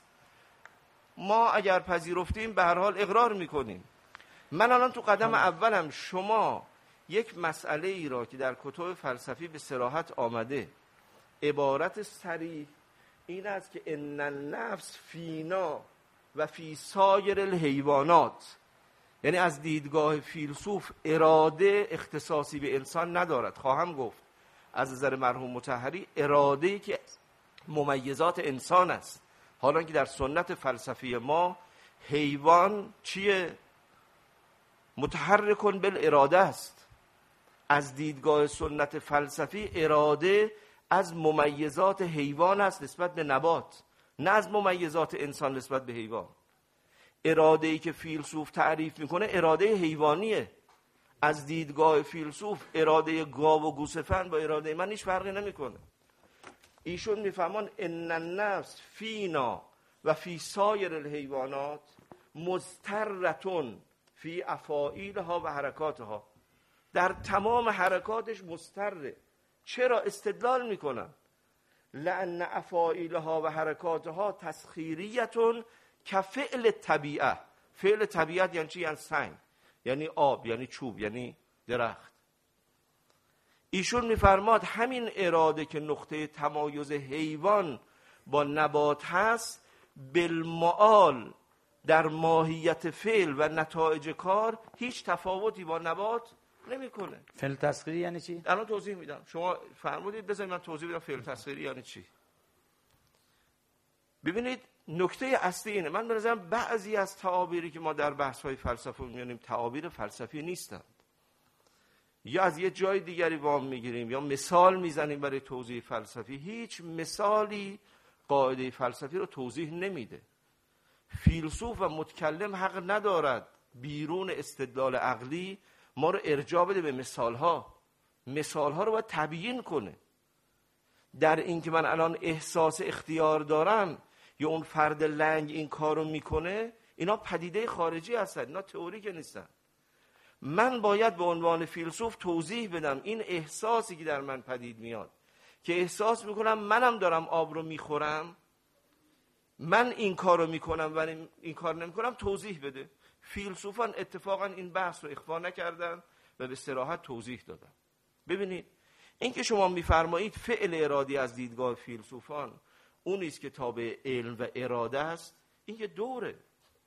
ما اگر پذیرفتیم به هر حال اقرار میکنیم. من الان تو قدم اولم شما یک مسئله ای را که در کتب فلسفی به صراحت آمده، عبارت صریح این است که ان النفس فینا و فی سایر الحیوانات، یعنی از دیدگاه فیلسوف اراده اختصاصی به انسان ندارد. خواهم گفت از نظر مرحوم مطهری اراده‌ای که ممیزات انسان است، حالا که در سنت فلسفی ما حیوان چیه؟ متحرکن بالاراده است. از دیدگاه سنت فلسفی اراده از ممیزات حیوان است نسبت به نبات، نه از ممیزات انسان نسبت به حیوان. اراده‌ای که فیلسوف تعریف میکنه اراده حیوانیه، از دیدگاه فیلسوف اراده گاو و گوسفند با اراده من هیچ فرقی نمیکنه. ایشون میفهمان ان النفس فینا و فی سایر الحیوانات مضطرتون فی افاعیلها و حرکاتها. در تمام حرکاتش مضطره. چرا؟ استدلال میکنن لأن افاعیلها و حرکاتها تسخیریتون کفعل طبیعه. فعل طبیعت یعنی چی؟ یعنی سنگ، یعنی آب، یعنی چوب، یعنی درخت. ایشون میفرماد همین اراده که نقطه تمایز حیوان با نبات هست، بالمعال در ماهیت فعل و نتایج کار هیچ تفاوتی با نبات نمیکنه. فعل تسخیری یعنی چی؟ الان توضیح میدم. شما فرمودید بذارید من توضیح بدم فعل تسخیری یعنی چی. ببینید نکته اصلی اینه، من به نظرم بعضی از تعابیری که ما در بحث‌های فلسفه می‌بینیم تعابیر فلسفی نیستند، یا از یه جای دیگری وام میگیریم یا مثال میزنیم برای توضیح فلسفی. هیچ مثالی قاعده فلسفی رو توضیح نمیده. فیلسوف و متکلم حق ندارد بیرون استدلال عقلی ما رو ارجاع بده به مثالها. مثالها رو باید تبیین کنه. در این که من الان احساس اختیار دارم یا اون فرد لنگ این کارو میکنه، اینا پدیده خارجی هستن، اینا تئوری که نیستن. من باید به عنوان فیلسوف توضیح بدم این احساسی که در من پدید میاد، که احساس میکنم منم دارم آب رو میخورم، من این کار رو میکنم و این کار نمیکنم، توضیح بده. فیلسوفان اتفاقا این بحث رو اخفا نکردن و به صراحت توضیح دادن. ببینید این که شما میفرمایید فعل ارادی از دیدگاه فیلسوفان اون است که تابع علم و اراده است، این که دوره.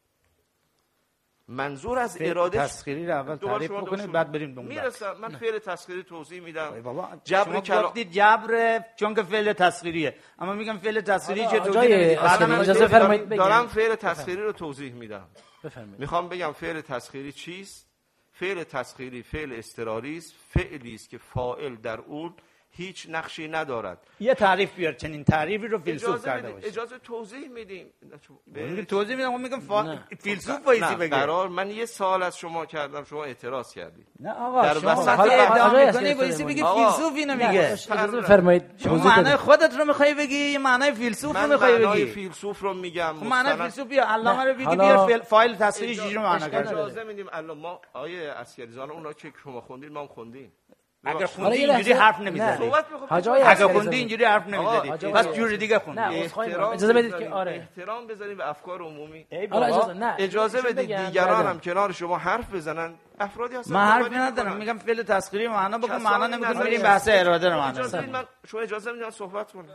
منظور از اراده تسخیری رو اول تعریف بکنید بعد بریم به اون. میرسم من فعل تسخیری توضیح میدم. بابا جبر شما کلام گفتید جبر چون که فعل تسخیریه، اما میگم فعل تسخیری چه توضیح جای نمیدید. اصلا بعدم اجازه فرمایید بگم. دارم فعل تسخیری رو توضیح میدم. بفرمایید. میخوام بگم فعل تسخیری چیست. فعل تسخیری فعل اضطراری است، فعلی است که فاعل در اون هیچ نقشی ندارد. یه تعریف بیار، چنین تعریفی رو فیلسوف اجازه کرده بدید. باشه. اجازه توضیح میدیم. میگم توضیح میدم، من میگم فا... فیلسوف نه. وایسی نه. بگه. قرار من یه سوال از شما کردم، شما اعتراض کردید. نه آقا در شما وسط وقتی بحث- ادعا آقای میکنی اسکندر وایسی بگی آقا. فیلسوف اینو نه، میگه. اجازه فرمایید. شما توضیح معنای بده. خودت رو میخوای بگی یا معنای فیلسوف رو من میخوای معنای بگی؟ فیلسوف رو میگم. خب معنای مستند- فیلسوف بیا علامه رو بگی، حالا- بیا فایل تصویری چجوری معنا اشکال کرده. اجازه میدیم الان ما آیه عسکریزان اونا که شما خوندین ما هم خوندیم. اگر حالا خوندی یه اینجوری لحظه- حرف نه. نمیزدی. صحبت می‌خوام. حاج آقای اگر عسکری خوندی زاده. اینجوری حرف آقا، نمیزدی. اجازه- پس جور دیگه خوندی. نه، عذرخواهی می‌کنم. احترام اجازه بدید بذاریم- که آره. احترام بذاریم به افکار عمومی. ای حالا بابا. اجازه نه اجازه ایشون بدید بگن، دیگران بعداً. هم کنار شما حرف بزنن. افرادی هستن من حرف صحبت ندارم، می‌کنن. میگم فعل تسخیری معنا بکن، کسانی معنا نمیکنه نظر- بریم بحث اراده رو معنا اجازه کنیم. بدید من شما اجازه میدید من صحبت کنم.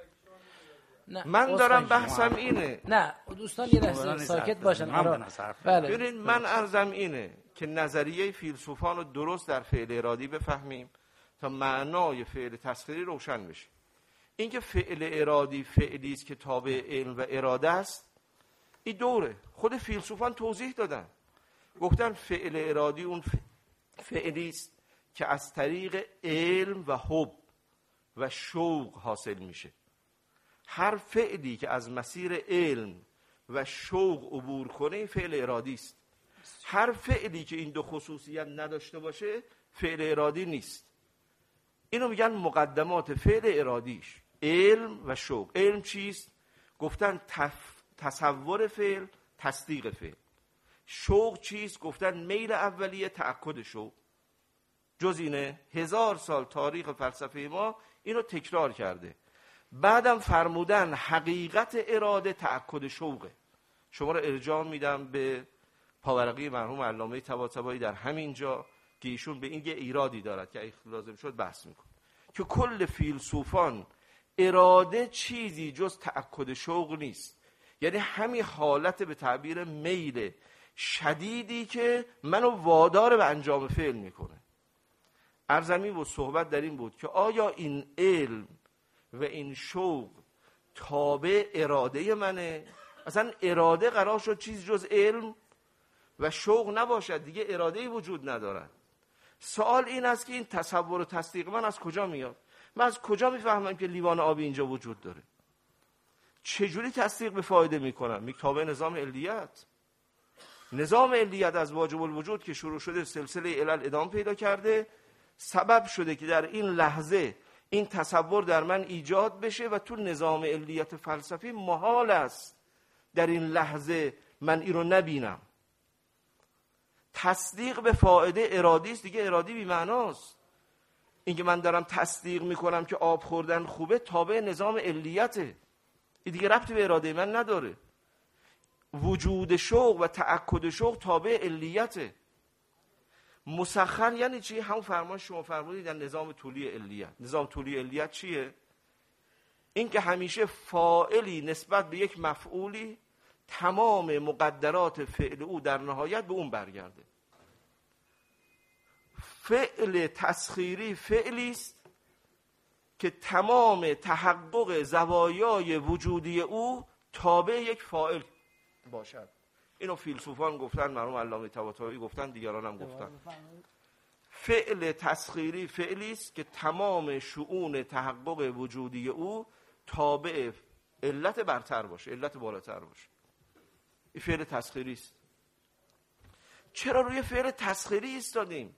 نه، من عذرخواهی دارم می‌کنم. بحثم اینه. نه دوستان یه مولانا لحظه نیست ساکت حرف باشن. بزنه. من آره. به نظر حرف بله. ببینید من عرضم اینه که نظریه فیلسوفان رو درست در فعل ارادی بفهمیم تا معنای فعل تسخیری روشن بشه. اینکه فعل ارادی فعلی است که تابع علم و اراده است، این دوره. خود فیلسوفان توضیح دادن، گفتن فعل ارادی اون فعلی است که از طریق علم و حب و شوق حاصل میشه. هر فعلی که از مسیر علم و شوق عبور کنه این فعل ارادی است. هر فعلی که این دو خصوصیت نداشته باشه فعل ارادی نیست. اینو میگن مقدمات فعل ارادیش، علم و شوق. علم چیست؟ گفتن تف... تصور فعل، تصدیق فعل. شوق چیست؟ گفتن میل اولیه، تأکد شوق. جز اینه هزار سال تاریخ فلسفه ما اینو تکرار کرده. بعدم فرمودن حقیقت اراده تأکد شوقه. شما رو ارجاع میدم به پاورقی مرحوم علامه طباطبایی در همین جا که ایشون به این یه ایرادی دارد که اگه لازم شد بحث میکنه که کل فیلسوفان اراده چیزی جز تأکد شوق نیست. یعنی همین حالت به تعبیر میل شدیدی که منو وادار به انجام فعل میکنه. ارزمی و صحبت در این بود که آیا این علم و این شوق تابع اراده منه؟ اصلا اراده قرار شد چیز جز علم و شوق نباشد، دیگه اراده‌ای وجود ندارد. سوال این است که این تصور و تصدیق من از کجا میاد؟ من از کجا میفهمم که لیوان آبی اینجا وجود داره؟ چجوری تصدیق به فایده میکنم؟ می تابع نظام علیت. نظام علیت از واجب الوجود که شروع شده سلسله علل ادامه پیدا کرده، سبب شده که در این لحظه این تصور در من ایجاد بشه و تو نظام علیت فلسفی محال است در این لحظه من این رو نبینم. تصدیق به فائده ارادی است، دیگه ارادی بی معناست. اینکه من دارم تصدیق میکنم که آب خوردن خوبه تابع نظام علیته، این دیگه ربطی به اراده من نداره. وجود شوق و تأکد شوق تابع علیته. مسخر یعنی چی؟ همون فرمان شما فرمودید در نظام طولی علیت. نظام طولی علیت چیه؟ این که همیشه فاعلی نسبت به یک مفعولی تمام مقدرات فعل او در نهایت به اون برگرده. فعل تسخیری فعلی است که تمام تحقق زوایای وجودی او تابع یک فاعل باشد. اینو فیلسوفان گفتن، مرحوم علامه طباطبایی گفتن، دیگران هم گفتن. فعل تسخیری فعلی است که تمام شؤون تحقق وجودی او تابع علت برتر باشه، علت بالاتر باشه. این فعل تسخیری است. چرا روی فعل تسخیری ایستادیم؟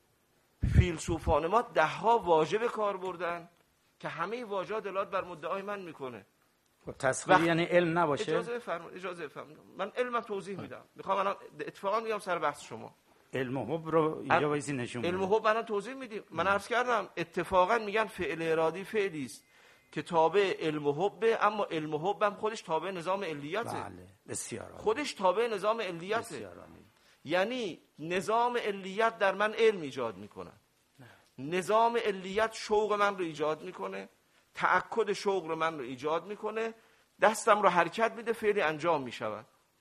فیلسوفان ما ده ها واژه به کار بردن که همه واژه‌ها دلالت بر مدعای من میکنه. تسخیری یعنی علم نباشه؟ اجازه فرمایید، اجازه فرمایید. من علمم توضیح میدم. میخوام الان اتفاقا میگم سر بحث شما. علم و حب رو اینجا وایسی نشون علم و حب الان توضیح میدیم. من عرض کردم اتفاقا میگن فعل ارادی فعلی است که تابع علم و حب، اما علم و حب هم خودش تابع نظام علیته. بله، بسیار عالی. خودش تابع نظام علیته. بسیار عالی. یعنی نظام علیت در من علم ایجاد میکنه. نظام علیت شوق من رو ایجاد میکنه، تأکد شوق رو من رو ایجاد میکنه، دستم رو حرکت میده، فعلی انجام میشود.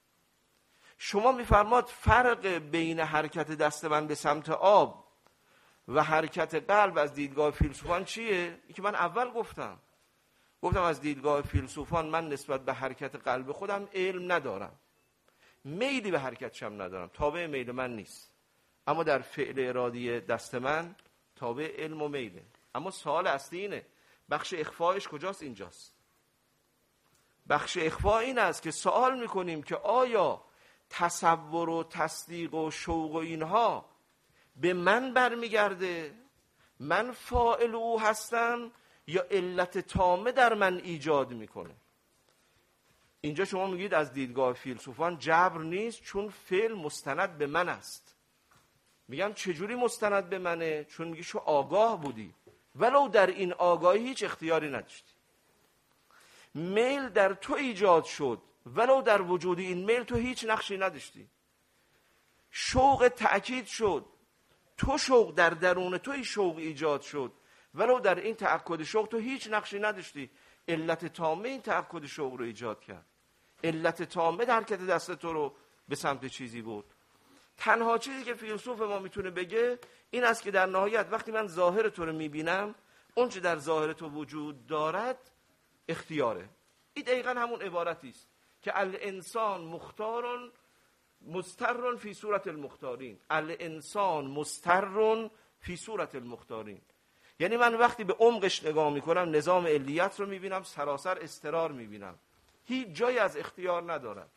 شما میفرماد فرق بین حرکت دست من به سمت آب و حرکت قلب از دیدگاه فیلسوفان چیه؟ این که من اول گفتم گفتم از دیدگاه فیلسوفان من نسبت به حرکت قلب خودم علم ندارم، میلی به حرکتشم ندارم، تابع میل من نیست. اما در فعل ارادی دست من تابع علم و میله. اما سوال اصلی اینه بخش اخفایش کجاست؟ اینجاست. بخش اخفا این است که سوال میکنیم که آیا تصور و تصدیق و شوق و اینها به من برمیگرده، من فاعل او هستم، یا علت تامه در من ایجاد میکنه؟ اینجا شما میگید از دیدگاه فیلسوفان جبر نیست چون فعل مستند به من است. میگم چجوری مستند به منه؟ چون میگی شو آگاه بودی ولو در این آگاهی هیچ اختیاری نداشتی. میل در تو ایجاد شد ولو در وجود این میل تو هیچ نقشی نداشتی. شوق تأکید شد، تو شوق در درون توی شوق ایجاد شد ولو در این تأکد شوق تو هیچ نقشی نداشتی. علت تامه این تأکد شوق رو ایجاد کرد. علت تامه در حرکت دست تو رو به سمت چیزی بود. تنها چیزی که فیلسوف ما میتونه بگه این است که در نهایت وقتی من ظاهر تو رو میبینم، اون چه در ظاهر تو وجود دارد اختیاره. این دقیقا همون عبارتی است که الانسان مختار مستر فی صورت المختارین. الانسان مستر فی صورت المختارین. یعنی من وقتی به عمقش نگاه میکنم نظام علیت رو میبینم سراسر استقرار میبینم، هیچ جایی از اختیار ندارد.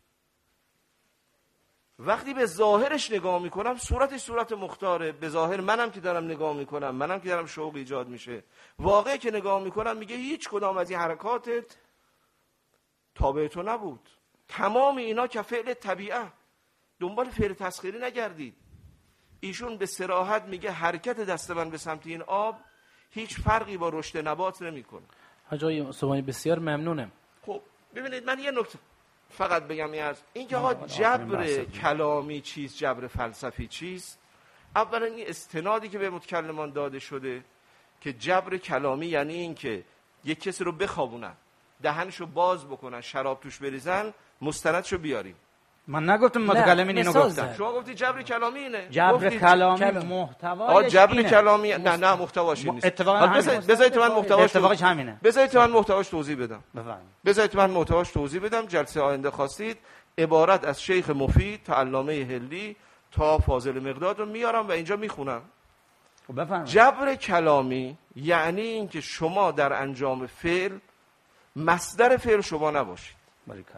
وقتی به ظاهرش نگاه میکنم صورتش صورت مختاره، به ظاهر منم که دارم نگاه میکنم، منم که دارم شوق ایجاد میشه. واقعی که نگاه میکنم میگه هیچ کدام از این حرکاتت تابع تو نبود، تمام اینا که فعل طبیعه. دنبال فعل تسخیری نگردید. ایشون به صراحت میگه حرکت دست من به سمت این آب هیچ فرقی با رشد نبات نمیکنه. حاج آقای عثمانی بسیار ممنونم. خب ببینید من یه نکته فقط بگم، این اینکه ها جبر کلامی چیست، جبر فلسفی چیست. اولا این استنادی که به متکلمان داده شده که جبر کلامی یعنی این که یک کسی رو بخوابونن، دهنشو باز بکنن، شراب توش بریزن، مستندشو بیاریم. من نگفتم متکلمین اینو گفتن. شما گفتی جبر کلامی اینه. جبر کلامی محتوایش جبر کلامی نه نه محتواش نیست. اتفاقا بذارید من محتواش اتفاقش همینه. بذارید من محتواش توضیح بدم. بفرمایید. بذارید من محتواش توضیح بدم. جلسه آینده خواستید عبارت از شیخ مفید تا علامه هلی تا فاضل مقداد رو میارم و اینجا میخونم. خب بفرمایید. جبر کلامی یعنی اینکه شما در انجام فعل مصدر فعل شما نباشید. باریکلا.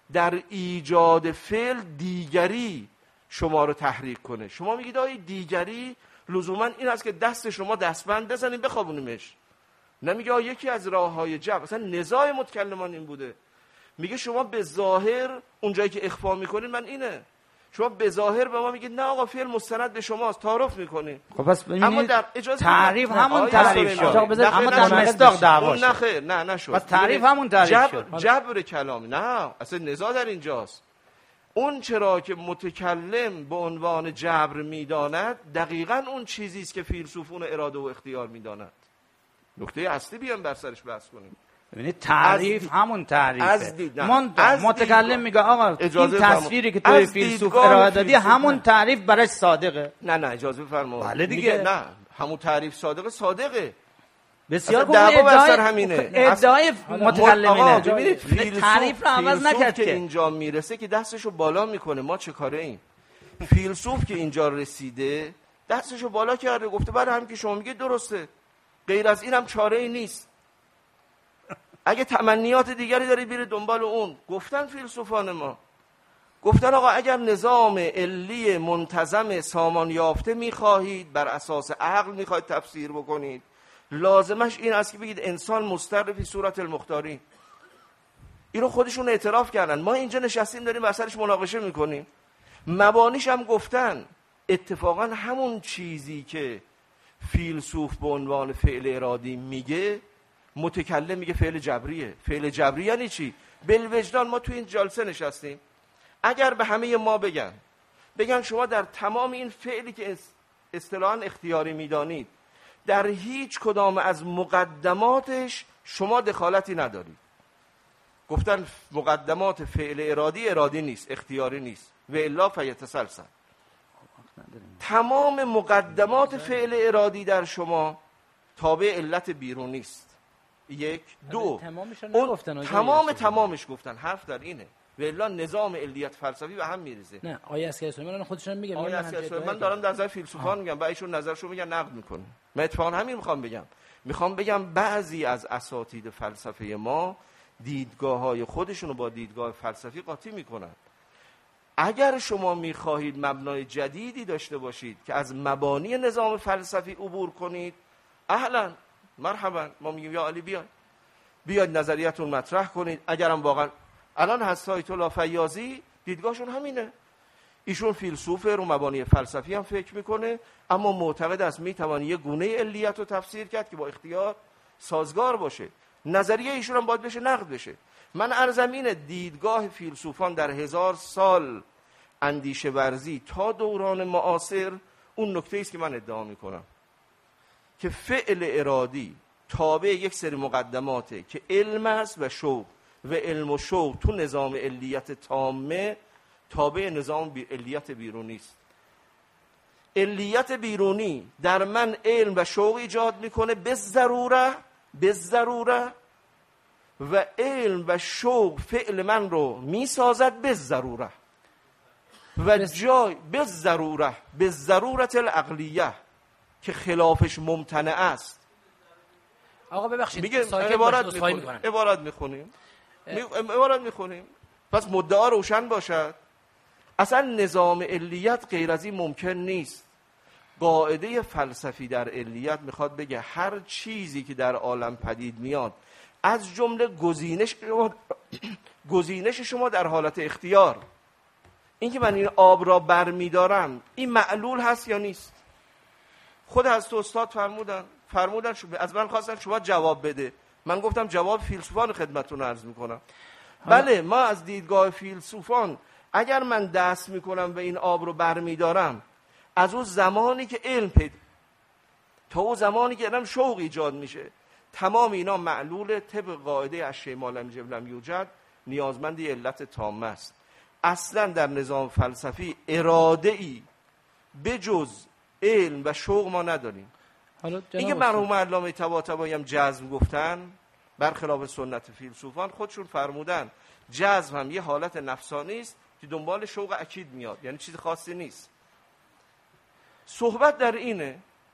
در ایجاد فعل دیگری شما رو تحریک کنه. شما میگید آیا دیگری لزوما این است که دست شما دستبند بزنیم بخوابونیمش؟ نمیگه آیا یکی از راههای جبر، اصلا نزاع متکلمان این بوده. میگه شما به ظاهر اونجایی که اخفا میکنید من اینه، شما به ظاهر به ما میگید نه آقا فعل مستند به شماست، تعارف میکنید. خب پس اما در اجازه تعریف همون تعریف شد، اما در مصداق دعوا شد. نه خیر نه نشد. پس تعریف همون تعریف جبر شد. جبر کلامی نه، اصلا نزاع در اینجاست. اون چرا که متکلم به عنوان جبر میداند دقیقاً اون چیزی است که فیلسوفون اراده و اختیار میدانند. نکته اصلی بیان بر سرش بحث کنیم. ببینید تعریف از همون تعریفه. از دید... من از متکلم میگه آقا این تصویری که توی فیلسوف ارائه دادی همون نه. تعریف براش صادقه. نه نه اجازه بفرمایید. بله دیگه. نه همون تعریف صادقه صادقه. بسیار خوب. دعوا بر سر ادعای همینه. ادعای متکلمینه. ببینید تعریف رو عوض نکرد که که اینجا میرسه که دستشو بالا میکنه، ما چه کاره ایم؟ فیلسوف که اینجا رسیده دستشو بالا کرده گفته برای هم که شما میگه درسته، غیر از اینم چاره ای نیست. اگه تمنیات دیگری داری بیره دنبال اون. گفتن فیلسوفان ما، گفتن آقا اگر نظام علی منتظم سامان یافته میخواهید، بر اساس عقل میخواهید تفسیر بکنید، لازمش این است که بگید انسان مستر فی صورت المختاری. اینو خودشون اعتراف کردن. ما اینجا نشستیم داریم اثرش مناقشه میکنیم. مبانیش هم گفتن. اتفاقا همون چیزی که فیلسوف به عنوان فعل ارادی میگه، متکلم میگه فعل جبریه. فعل جبری یعنی چی؟ بالوجدان ما تو این جلسه نشستیم، اگر به همه ما بگن بگن شما در تمام این فعلی که اصطلاحاً اختیاری میدانید در هیچ کدام از مقدماتش شما دخالتی ندارید، گفتن مقدمات فعل ارادی ارادی نیست، اختیاری نیست، و الا فیتسلسل. تمام مقدمات فعل ارادی در شما تابع علت بیرونی است. یک دو اون تمام تمامش گفتن، حرف در اینه، و الا نظام علیت فلسفی به هم میریزه. نه آیه اسکر سلیمان خودشون میگه، آیه اسکر سلیمان من دارم در نظر فیلسوفان میگم و ایشون نظرشو میگن نقد میکنه. من اتفاقا همین میخوام بگم. میخوام بگم بعضی از اساتید فلسفه ما دیدگاه‌های خودشونو با دیدگاه فلسفی قاطی میکنن. اگر شما میخواهید مبنای جدیدی داشته باشید که از مبانی نظام فلسفی عبور کنید، اهلا مرحبا، ما میگیم یا علی بیاید بیاید نظریتون مطرح کنید. اگرم واقعا الان هست آیت الله فیاضی دیدگاهشون همینه، ایشون فیلسوفه، رو مبانی فلسفی هم فکر میکنه، اما معتقد است میتوان یه گونه علیت رو تفسیر کرد که با اختیار سازگار باشه. نظریه ایشون هم باید بشه نقد بشه. من عرضم اینه دیدگاه فیلسوفان در هزار سال اندیشه ورزی تا دوران معاصر اون نکته است که من ادعا میکنم که فعل ارادی تابع یک سری مقدماته که علم است و شوق، و علم و شوق تو نظام علیت تامه تابع نظام بی علیت بیرونی است. علیت بیرونی در من علم و شوق ایجاد میکنه به ضروره به ضروره و علم و شوق فعل من رو میسازد به ضروره و جای به ضروره به ضرورت العقلیه که خلافش ممتنع است. آقا ببخشید میگه ساکت عبارت باش، میخونیم عبارت میخونیم عبارت میخونیم پس مدعا روشن باشد. اصلا نظام علیت غیر از این ممکن نیست. قاعده فلسفی در علیت میخواد بگه هر چیزی که در عالم پدید میاد از جمله گزینش شما گزینش شما در حالت اختیار، این که من این آب را برمیدارم این معلول هست یا نیست. خود از تو استاد فرمودن فرمودن از من خواستن شما جواب بده، من گفتم جواب فیلسوفان خدمتتون عرض میکنم. بله ما از دیدگاه فیلسوفان اگر من دست میکنم و این آب رو برمیدارم از اون زمانی که علم پید تا اون زمانی که علم شوق ایجاد میشه تمام اینا معلول طبق قاعده اشیاء ما لم یوجد لم یوجد نیازمند علت تامه است. اصلا در نظام فلسفی اراده ای بجز علم و شوق ما نداریم. اینکه مرحوم علامه طباطبایی هم جزم گفتن برخلاف سنت فیلسوفان، خودشون فرمودن جزم هم یه حالت نفسانی است که دنبال شوق اکید میاد، یعنی چیز خاصی نیست. صحبت در اینه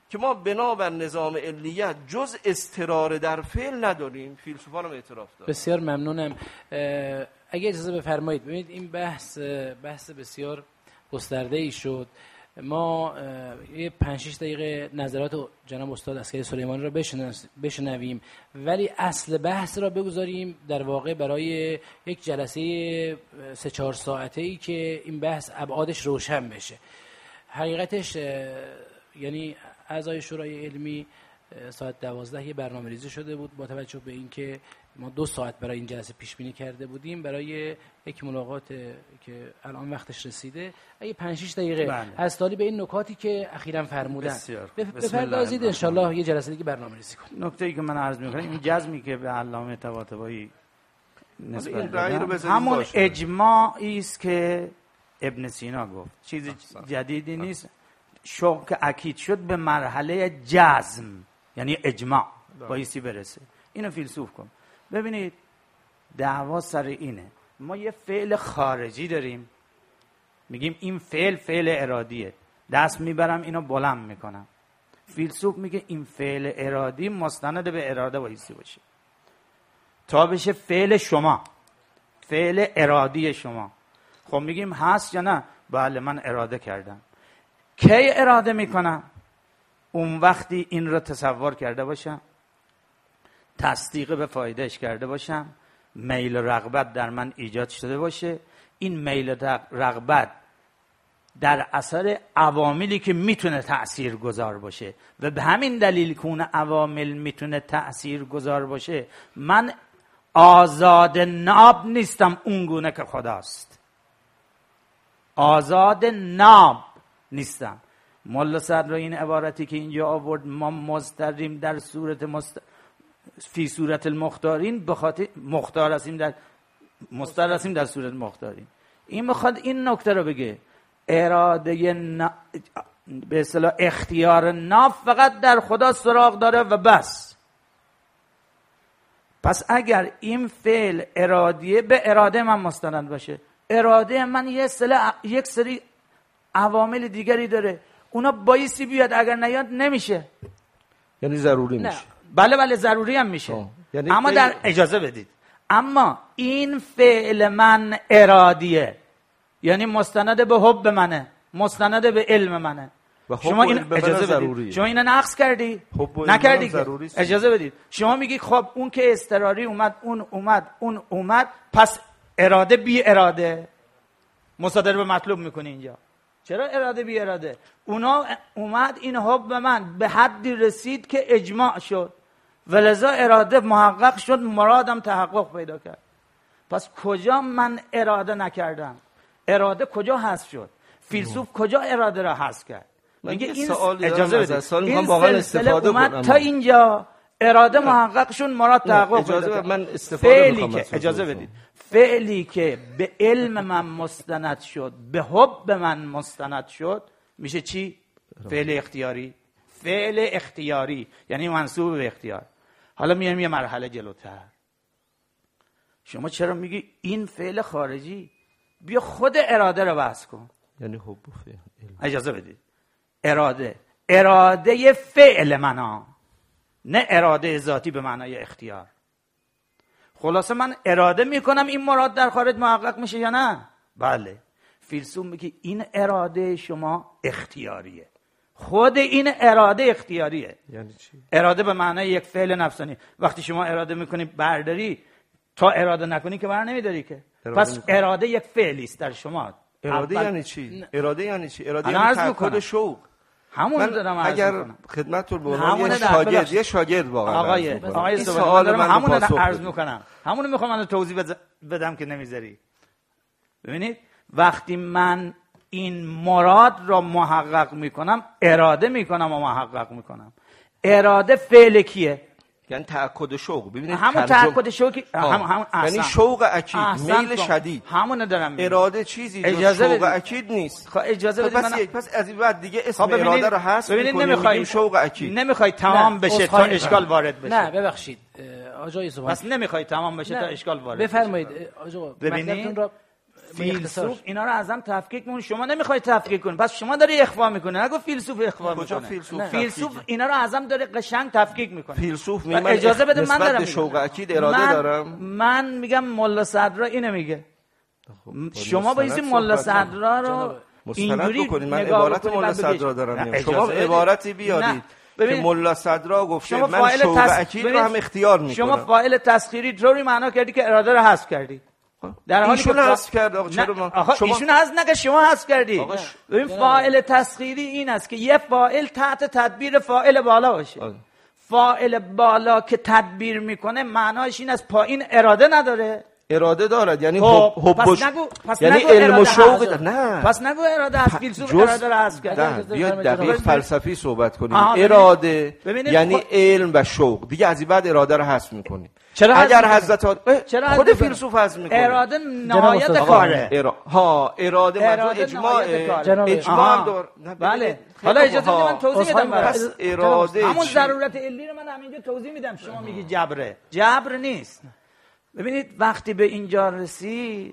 که ما بنابر نظام علیت جز اضطرار در فعل نداریم. فیلسوفان هم اعتراف دارن. بسیار ممنونم. اگه اجازه بفرمایید، ببینید این بحث بحث بسیار گسترده ای شد. ما یه پنج شش دقیقه نظرات جناب استاد عسکری سلیمانی رو بشنویم، ولی اصل بحث را بگذاریم در واقع برای یک جلسه سه چهار ساعته ای که این بحث ابعادش روشن بشه. حقیقتش یعنی اعضای شورای علمی ساعت دوازده یه برنامه ریزی شده بود با توجه به اینکه ما دو ساعت برای این جلسه پیش بینی کرده بودیم برای یک ملاقات که الان وقتش رسیده. اگه پنج شش دقیقه هستالی به این نکاتی که اخیراً فرمودن بفرمایید ان شاء الله یه جلسه دیگه برنامه ریزی کنیم. نکته‌ای که من عرض می‌کنم این جزمی که به علامه طباطبایی نسبت دادن همون اجماعی است که ابن سینا گفت، چیز جدیدی نیست. شوق که اکید شد به مرحله جزم، یعنی اجماع بایستی برسه. اینو فیلسوف کن. ببینید دعوا سر اینه، ما یه فعل خارجی داریم میگیم این فعل فعل ارادیه، دست میبرم اینو بلند میکنم. فیلسوف میگه این فعل ارادی مستند به اراده بایستی باشه تا بشه فعل شما، فعل ارادی شما. خب میگیم هست یا نه؟ بله من اراده کردم. کی اراده میکنم؟ اون وقتی این رو تصور کرده باشم، تصدیق به فایدهش کرده باشم، میل و رغبت در من ایجاد شده باشه. این میل و رغبت در اثر عواملی که میتونه تأثیر گذار باشه و به همین دلیل که اون عوامل میتونه تأثیر گذار باشه من آزاد ناب نیستم اونگونه که خداست. آزاد ناب نیستم. مولا صدر این عبارتی که اینجا آورد، ما مضطریم در صورت مست... فی صورت المختارین، بخاطر مختار هستیم در مضطر هستیم در صورت مختارین. این میخواد این نکته رو بگه، اراده ن... به اصطلاح اختیار ناب فقط در خدا سراغ داره و بس. پس اگر این فعل ارادیه به اراده من مستند باشه، اراده من یه سری یک سری عوامل دیگری داره، اونا بایستی بیاد، اگر نیاد نمیشه. یعنی ضروری میشه. بله بله ضروری هم میشه. یعنی اما در اجازه بدید، اما این فعل من ارادیه، یعنی مستند به حب منه، مستند به علم منه. شما این اجازه بدید، شما اینو نقص کردی نکردی که اجازه بدید. شما میگی خب اون که اضطراری اومد، اون اومد، اون اومد، پس اراده بی اراده مصادره به مطلوب میکنی اینجا. چرا اراده بی اراده؟ اونا اومد، این حب به من به حدی رسید که اجماع شد و لذا اراده محقق شد، مرادم تحقق پیدا کرد. پس کجا من اراده نکردم؟ اراده کجا حذف شد؟ فیلسوف کجا اراده را حذف کرد؟ میگه این اجازه بدید، این سلسله اومد تا اینجا، اراده محقق شد، مراد تحقق پیدا کرد. من استفاده میخوام که اجازه بدید، فعلی که به علم من مستند شد، به حب من مستند شد، میشه چی؟ فعل اختیاری. فعل اختیاری یعنی منسوب به اختیار. حالا میایم یه مرحله جلوتر. شما چرا میگی این فعل خارجی؟ بیا خود اراده رو بحث کن. یعنی حب و فعل. اجازه بدید، اراده اراده فعل منا، نه اراده ذاتی به معنای اختیار. خلاصه من اراده میکنم این مراد در خارج محقق میشه یا نه؟ بله. فیلسوف میگه این اراده شما اختیاریه، خود این اراده اختیاریه. یعنی چی؟ اراده به معنای یک فعل نفسانی. وقتی شما اراده میکنی برداری، تا اراده نکنی که بر نمیداری که. پس میکنی. اراده یک فعلی است در شما. اراده یعنی چی؟ اراده یعنی چی؟ اراده یعنی تعهد شوق. همون رو دارم عرض اگر میکنم. خدمتتون به عنوان یه شاگرد، یه شاگرد واقعا آقای آقای سوال من همون رو عرض میکنم، همون رو میخوام من توضیح بدم که نمیذاری. ببینید وقتی من این مراد را محقق میکنم، اراده میکنم و محقق میکنم. اراده فعل کیه؟ یعنی تأکد شوق. ببینید همون تأکد شوقی هم همون یعنی شوق اکید، میل شدید. همون دارم میگم. اراده چیزی جز شوق اکید نیست. خب اجازه بدید من پس از این بعد دیگه اسم اراده رو حذف می‌کنیم، میگیم شوق اکید. نمیخوای تمام بشه تا اشکال وارد بشه. نه ببخشید آقای سبحانی، بس نمیخوای تمام بشه تا اشکال وارد بشه. بفرمایید آقا، ببینید فیلسوف اینا رو ازم تفکیک میکنه، شما نمیخوای تفکیک کنی، پس شما داری اخفا میکنه. نگو فیلسوف اخفا میکنه. فیلسوف فیلسوف اینا رو ازم داره قشنگ تفکیک میکنه. فیلسوف میگه من اجازه بده من نسبت دارم به شوق اکید اراده من دارم. من میگم ملا صدرا اینو میگه. شما با این ملا صدرا رو اینجوری بکنید. من عبارت ملا صدرا دارم. شما عبارتی بیارید که ملا صدرا گفته من شوق اکید رو هم اختیار میکنم. شما فاعل تسخیری طوری معنا کردی که اراده رو حذف کردی. در حالی که ایشون حذف کرد. آقا چرا ما شما ایشون حذف نکرد، شما حذف کردی. ببین فاعل تسخیری این است که یه فاعل تحت تدبیر فاعل بالا باشه. آه. فاعل بالا که تدبیر میکنه معناش این است پایین اراده نداره. اراده دارد، یعنی حب حب نگو پس یعنی نگو علم و شوق. نه پس نگو اراده از فیلسوف اراده رو حذف کرد. بیاید دقیق فلسفی صحبت کنیم. اراده یعنی علم و شوق. دیگه از این بعد اراده رو حذف میکنیم. اگر حضرت خود فیلسوف حذف میکنه اراده نهایت کاره. ارا... ها اراده معنی اجماع اجماع دار. بله حالا اجازه بدید من توضیح بدم. پس اراده همون ضرورت علی رو من همینجا توضیح میدم. شما میگی جبره، جبر نیست. ببینید وقتی به اینجا رسید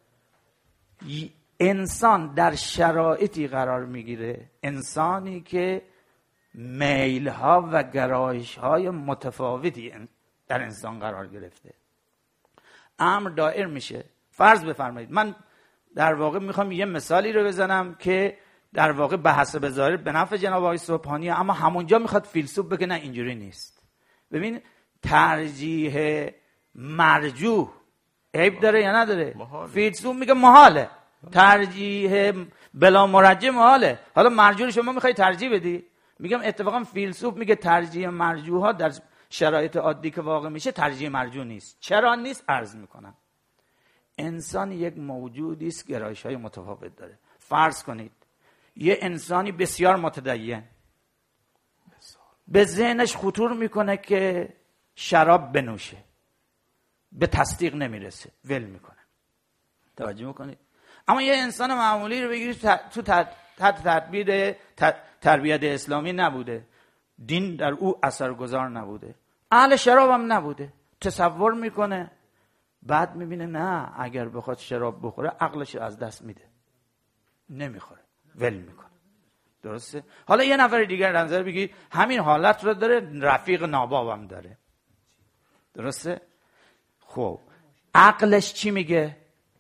انسان در شرایطی قرار میگیره، انسانی که میل‌ها و گرایش‌های متفاوتی در انسان قرار گرفته، امر دایر میشه. فرض بفرمایید من در واقع میخوام یه مثالی رو بزنم که در واقع به حسب ظاهر به نفع جناب آقای سبحانی، اما همونجا میخواد فیلسوف بگه نه اینجوری نیست. ببین ترجیح مرجوح عیب داره یا نداره؟ محاله. فیلسوف میگه محاله. ترجیح بلا مرجح محاله. حالا مرجوح شما میخوای ترجیح بدی؟ میگم اتفاقا فیلسوف میگه ترجیح مرجوح ها در شرایط عادی که واقع میشه ترجیح مرجوح نیست. چرا نیست؟ عرض میکنم. انسان یک موجودی است گرایش های متفاوت داره. فرض کنید یه انسانی بسیار متدین به ذهنش خطور میکنه که شراب بنوشه، به تصدیق نمیرسه، ول میکنه. توجه میکنید؟ اما یه انسان معمولی رو بگیرید تو تحت تدبیر تربیت اسلامی نبوده، دین در او اثرگذار نبوده، اهل شراب هم نبوده، تصور میکنه، بعد میبینه نه اگر بخواد شراب بخوره عقلش از دست میده، نمیخوره، ول میکنه. درسته؟ حالا یه نفر دیگر در نظر بگید همین حالت رو داره، رفیق نابابم داره. درسته؟ خب عقلش چی میگه؟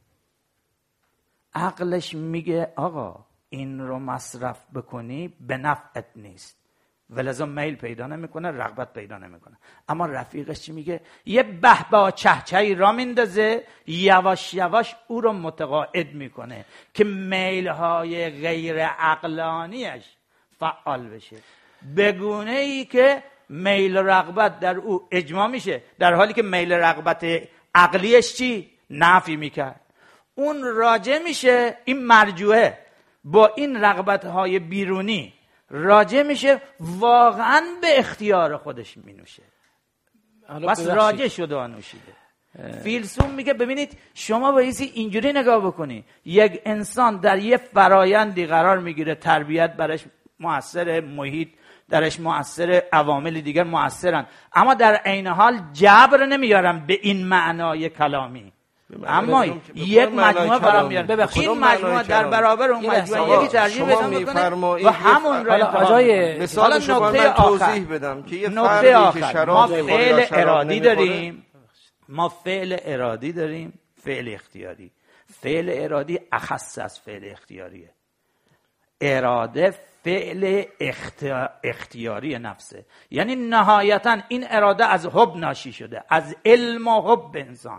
عقلش میگه آقا این رو مصرف بکنی به نفعت نیست، ولذا میل پیدا نمیکنه، رغبت پیدا نمیکنه. اما رفیقش چی میگه؟ یه بهبا چهچهی را میندازه، یواش یواش او رو متقاعد میکنه که میلهای غیر عقلانیش فعال بشه، به گونه ای که میل و رغبت در او اجماع میشه، در حالی که میل رغبت عقلیش چی؟ نفی میکرد. اون راجع میشه، این مرجوعه با این رغبت‌های بیرونی راجع میشه، واقعا به اختیار خودش مینوشه، بس راجع شده و نوشیده. فیلسوف میگه ببینید شما بایستی اینجوری نگاه بکنی، یک انسان در یه فرایندی قرار میگیره، تربیت برش مؤثر، محیط درش مؤثر، عوامل دیگر مؤثرن، اما در عین حال جبر نمیارن به این معنای کلامی، اما یک مجموعه برام میارن. این مجموعه در برابر اون مجموعه یکی ترجیح بدم میکنه و همون را انتخاب. مثلا نکته توضیح بدم که یه فردی که شراب فعل ارادی داریم، ما فعل ارادی داریم، فعل اختیاری. فعل ارادی اخص از فعل اختیاریه. اراده فعل اختیاری نفسه، یعنی نهایتا این اراده از حب ناشی شده، از علم و حب انسان.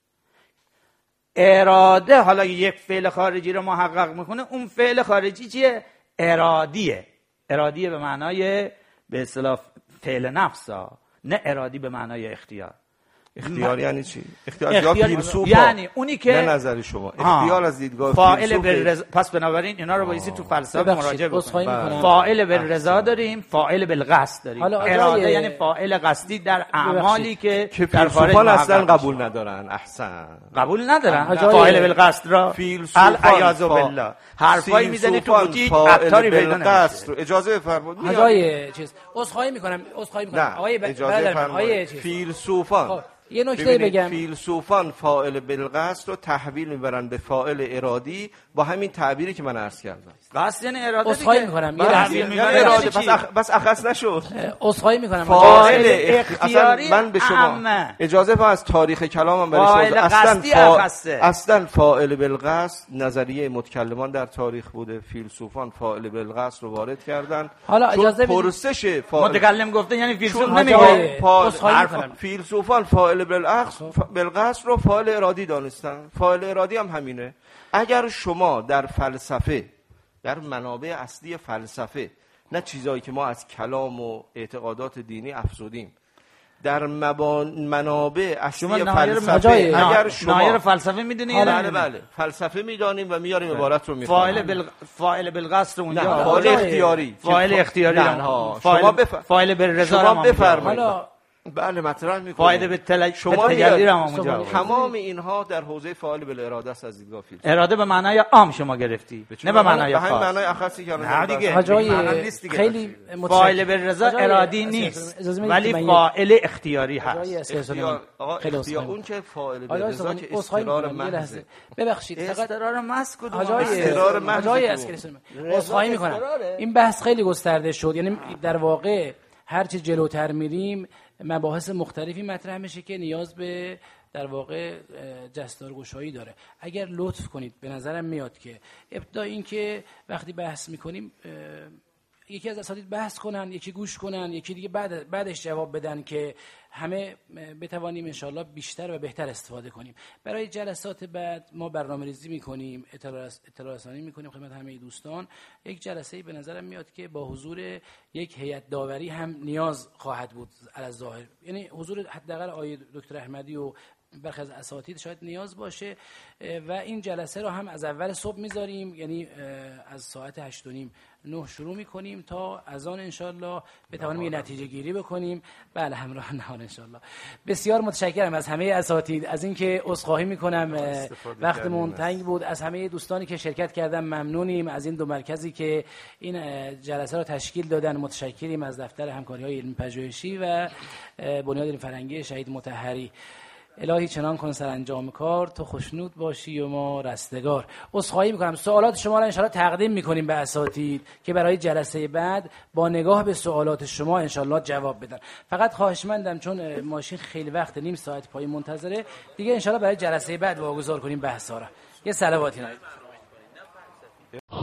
اراده حالا یک فعل خارجی رو محقق میکنه، اون فعل خارجی چیه؟ ارادیه. ارادیه به معنای به اصطلاح فعل نفسا، نه ارادی به معنای اختیار. اختیار یعنی چی؟ اختیار, اختیار یا فیلسوف یعنی اونی که نه نظر شما اختیار از دیدگاه فاعل بالرضا. پس بنابراین اینا رو بایستی تو فلسفه مراجعه بکنیم. فاعل بالرضا داریم، فاعل بالقصد داریم. اراده یعنی فاعل قصدی در اعمالی که که فیلسوفان اصلا قبول ندارن. احسن، قبول ندارن فاعل بالقصد را. العیاذ بالله حرفایی میزنی تو قوطی عطاری پیدا نمیشه. اجازه بفرمایید حاجای چیز عذرخواهی میکنم عذرخواهی میکنم آقای اجازه بفرمایید. فیلسوفان یه نکته ببینید، بگم. فیلسوفان فاعل بالقصد رو تحویل میبرن به فاعل ارادی با همین تعبیری که من عرض کردم. قصد یعنی اراده دیگه. عذرخواهی میکنم یه لحظه یعنی می‌برن اراده، یعنی پس چی؟ اخ... بس اخص نشد. عذرخواهی میکنم. فاعل اختیاری اصلا من به شما عامه. اجازه ما از تاریخ کلامم برای فاعل شما اصلا قصدی فا... اخصه. اصلا فاعل بالقصد نظریه متکلمان در تاریخ بوده. فیلسوفان فاعل بالقصد رو وارد کردن. حالا اجازه بدید. پرسش فاعل متکلم گفته یعنی فیلسوف چون نمیگه. جای- فا- عذرخواهی حرف- می‌کنم. فیلسوفان فاعل بالقصد بالقصد رو فاعل ارادی دانستن. فاعل ارادی هم همینه. اگر شما در فلسفه، در منابع اصلی فلسفه، نه چیزایی که ما از کلام و اعتقادات دینی افزودیم، در مبان... منابع اصلی شما نایر فلسفه مجای- اگر شما نایر فلسفه میدونی یا بله نه؟ بله فلسفه میدانیم و میاریم عبارت رو میخونیم. فاعل بال فاعل بالقصد نه اونجا فاعل جای- اختیاری فاعل اختیاری نه هم. ها. فاعل شما بف... فاعل بالرضا شما هم اونجا. بفرمایید. حالا بله مطرح میکنیم. فاعل به تل... شما به تجلی هم اونجا. میاد. تمام اینها در حوزه فاعل بالاراده است از دیدگاه فیلسوف. اراده به معنای عام شما گرفتی، نه به معنای به همین خاص. معنای اخصی که نه دیگه. حاجای معنی نیست دیگه. خیلی فاعل بالرضا حاجای- ارادی اجازه- نیست اجازه میدید ولی که من فاعل اختیاری حاجای هست. اسکرسون اختیار آقا خیلی اختیار عذرخواهی اون که فاعل آقای بالرضا عثمانی، که عذرخواهی استقرار می‌کنم. یه محض. لحظه ببخشید فقط استقرار محض کدوم؟ حاجای استقرار محض حاجای تو. اسکرسون عذرخواهی میکنم. این بحث خیلی گسترده شد، یعنی در واقع هر چه جلوتر میریم مباحث مختلفی مطرح میشه که نیاز به در واقع جستارگشایی داره. اگر لطف کنید به نظرم میاد که ابتدا این که وقتی بحث میکنیم یکی از اساتید بحث کنن، یکی گوش کنن، یکی دیگه بعد بعدش جواب بدن که همه بتوانیم انشاءالله بیشتر و بهتر استفاده کنیم. برای جلسات بعد ما برنامه‌ریزی میکنیم، اطلاع رسانی میکنیم خدمت همه دوستان. یک جلسه‌ای به نظرم میاد که با حضور یک هیئت داوری هم نیاز خواهد بود علی ظاهر، یعنی حضور حداقل آقای دکتر احمدی و برخی از اساتید شاید نیاز باشه و این جلسه رو هم از اول صبح میذاریم، یعنی از ساعت هشت و نیم نه شروع میکنیم تا از آن انشالله بتوانیم یه نتیجه گیری بکنیم. بله همراه نهار انشالله. بسیار متشکرم از همه اساتید، از اینکه عذرخواهی میکنم وقتمون تنگ بود. از همه دوستانی که شرکت کردن ممنونیم، از این دو مرکزی که این جلسه رو تشکیل دادن متشکریم، از دفتر همکاری های علمی پژوهشی و بنیاد علم فرهنگی شهید مطهری. الهی چنان کن سرانجام کار تو خوشنود باشی و ما رستگار. عذرخواهی میکنم سوالات شما را انشاءالله تقدیم میکنیم به اساتید که برای جلسه بعد با نگاه به سوالات شما انشاءالله جواب بدن. فقط خواهشمندم چون ماشین خیلی وقت نیم ساعت پای منتظره دیگه انشاءالله برای جلسه بعد واگذار کنیم بحثا را. یه صلواتی نایید.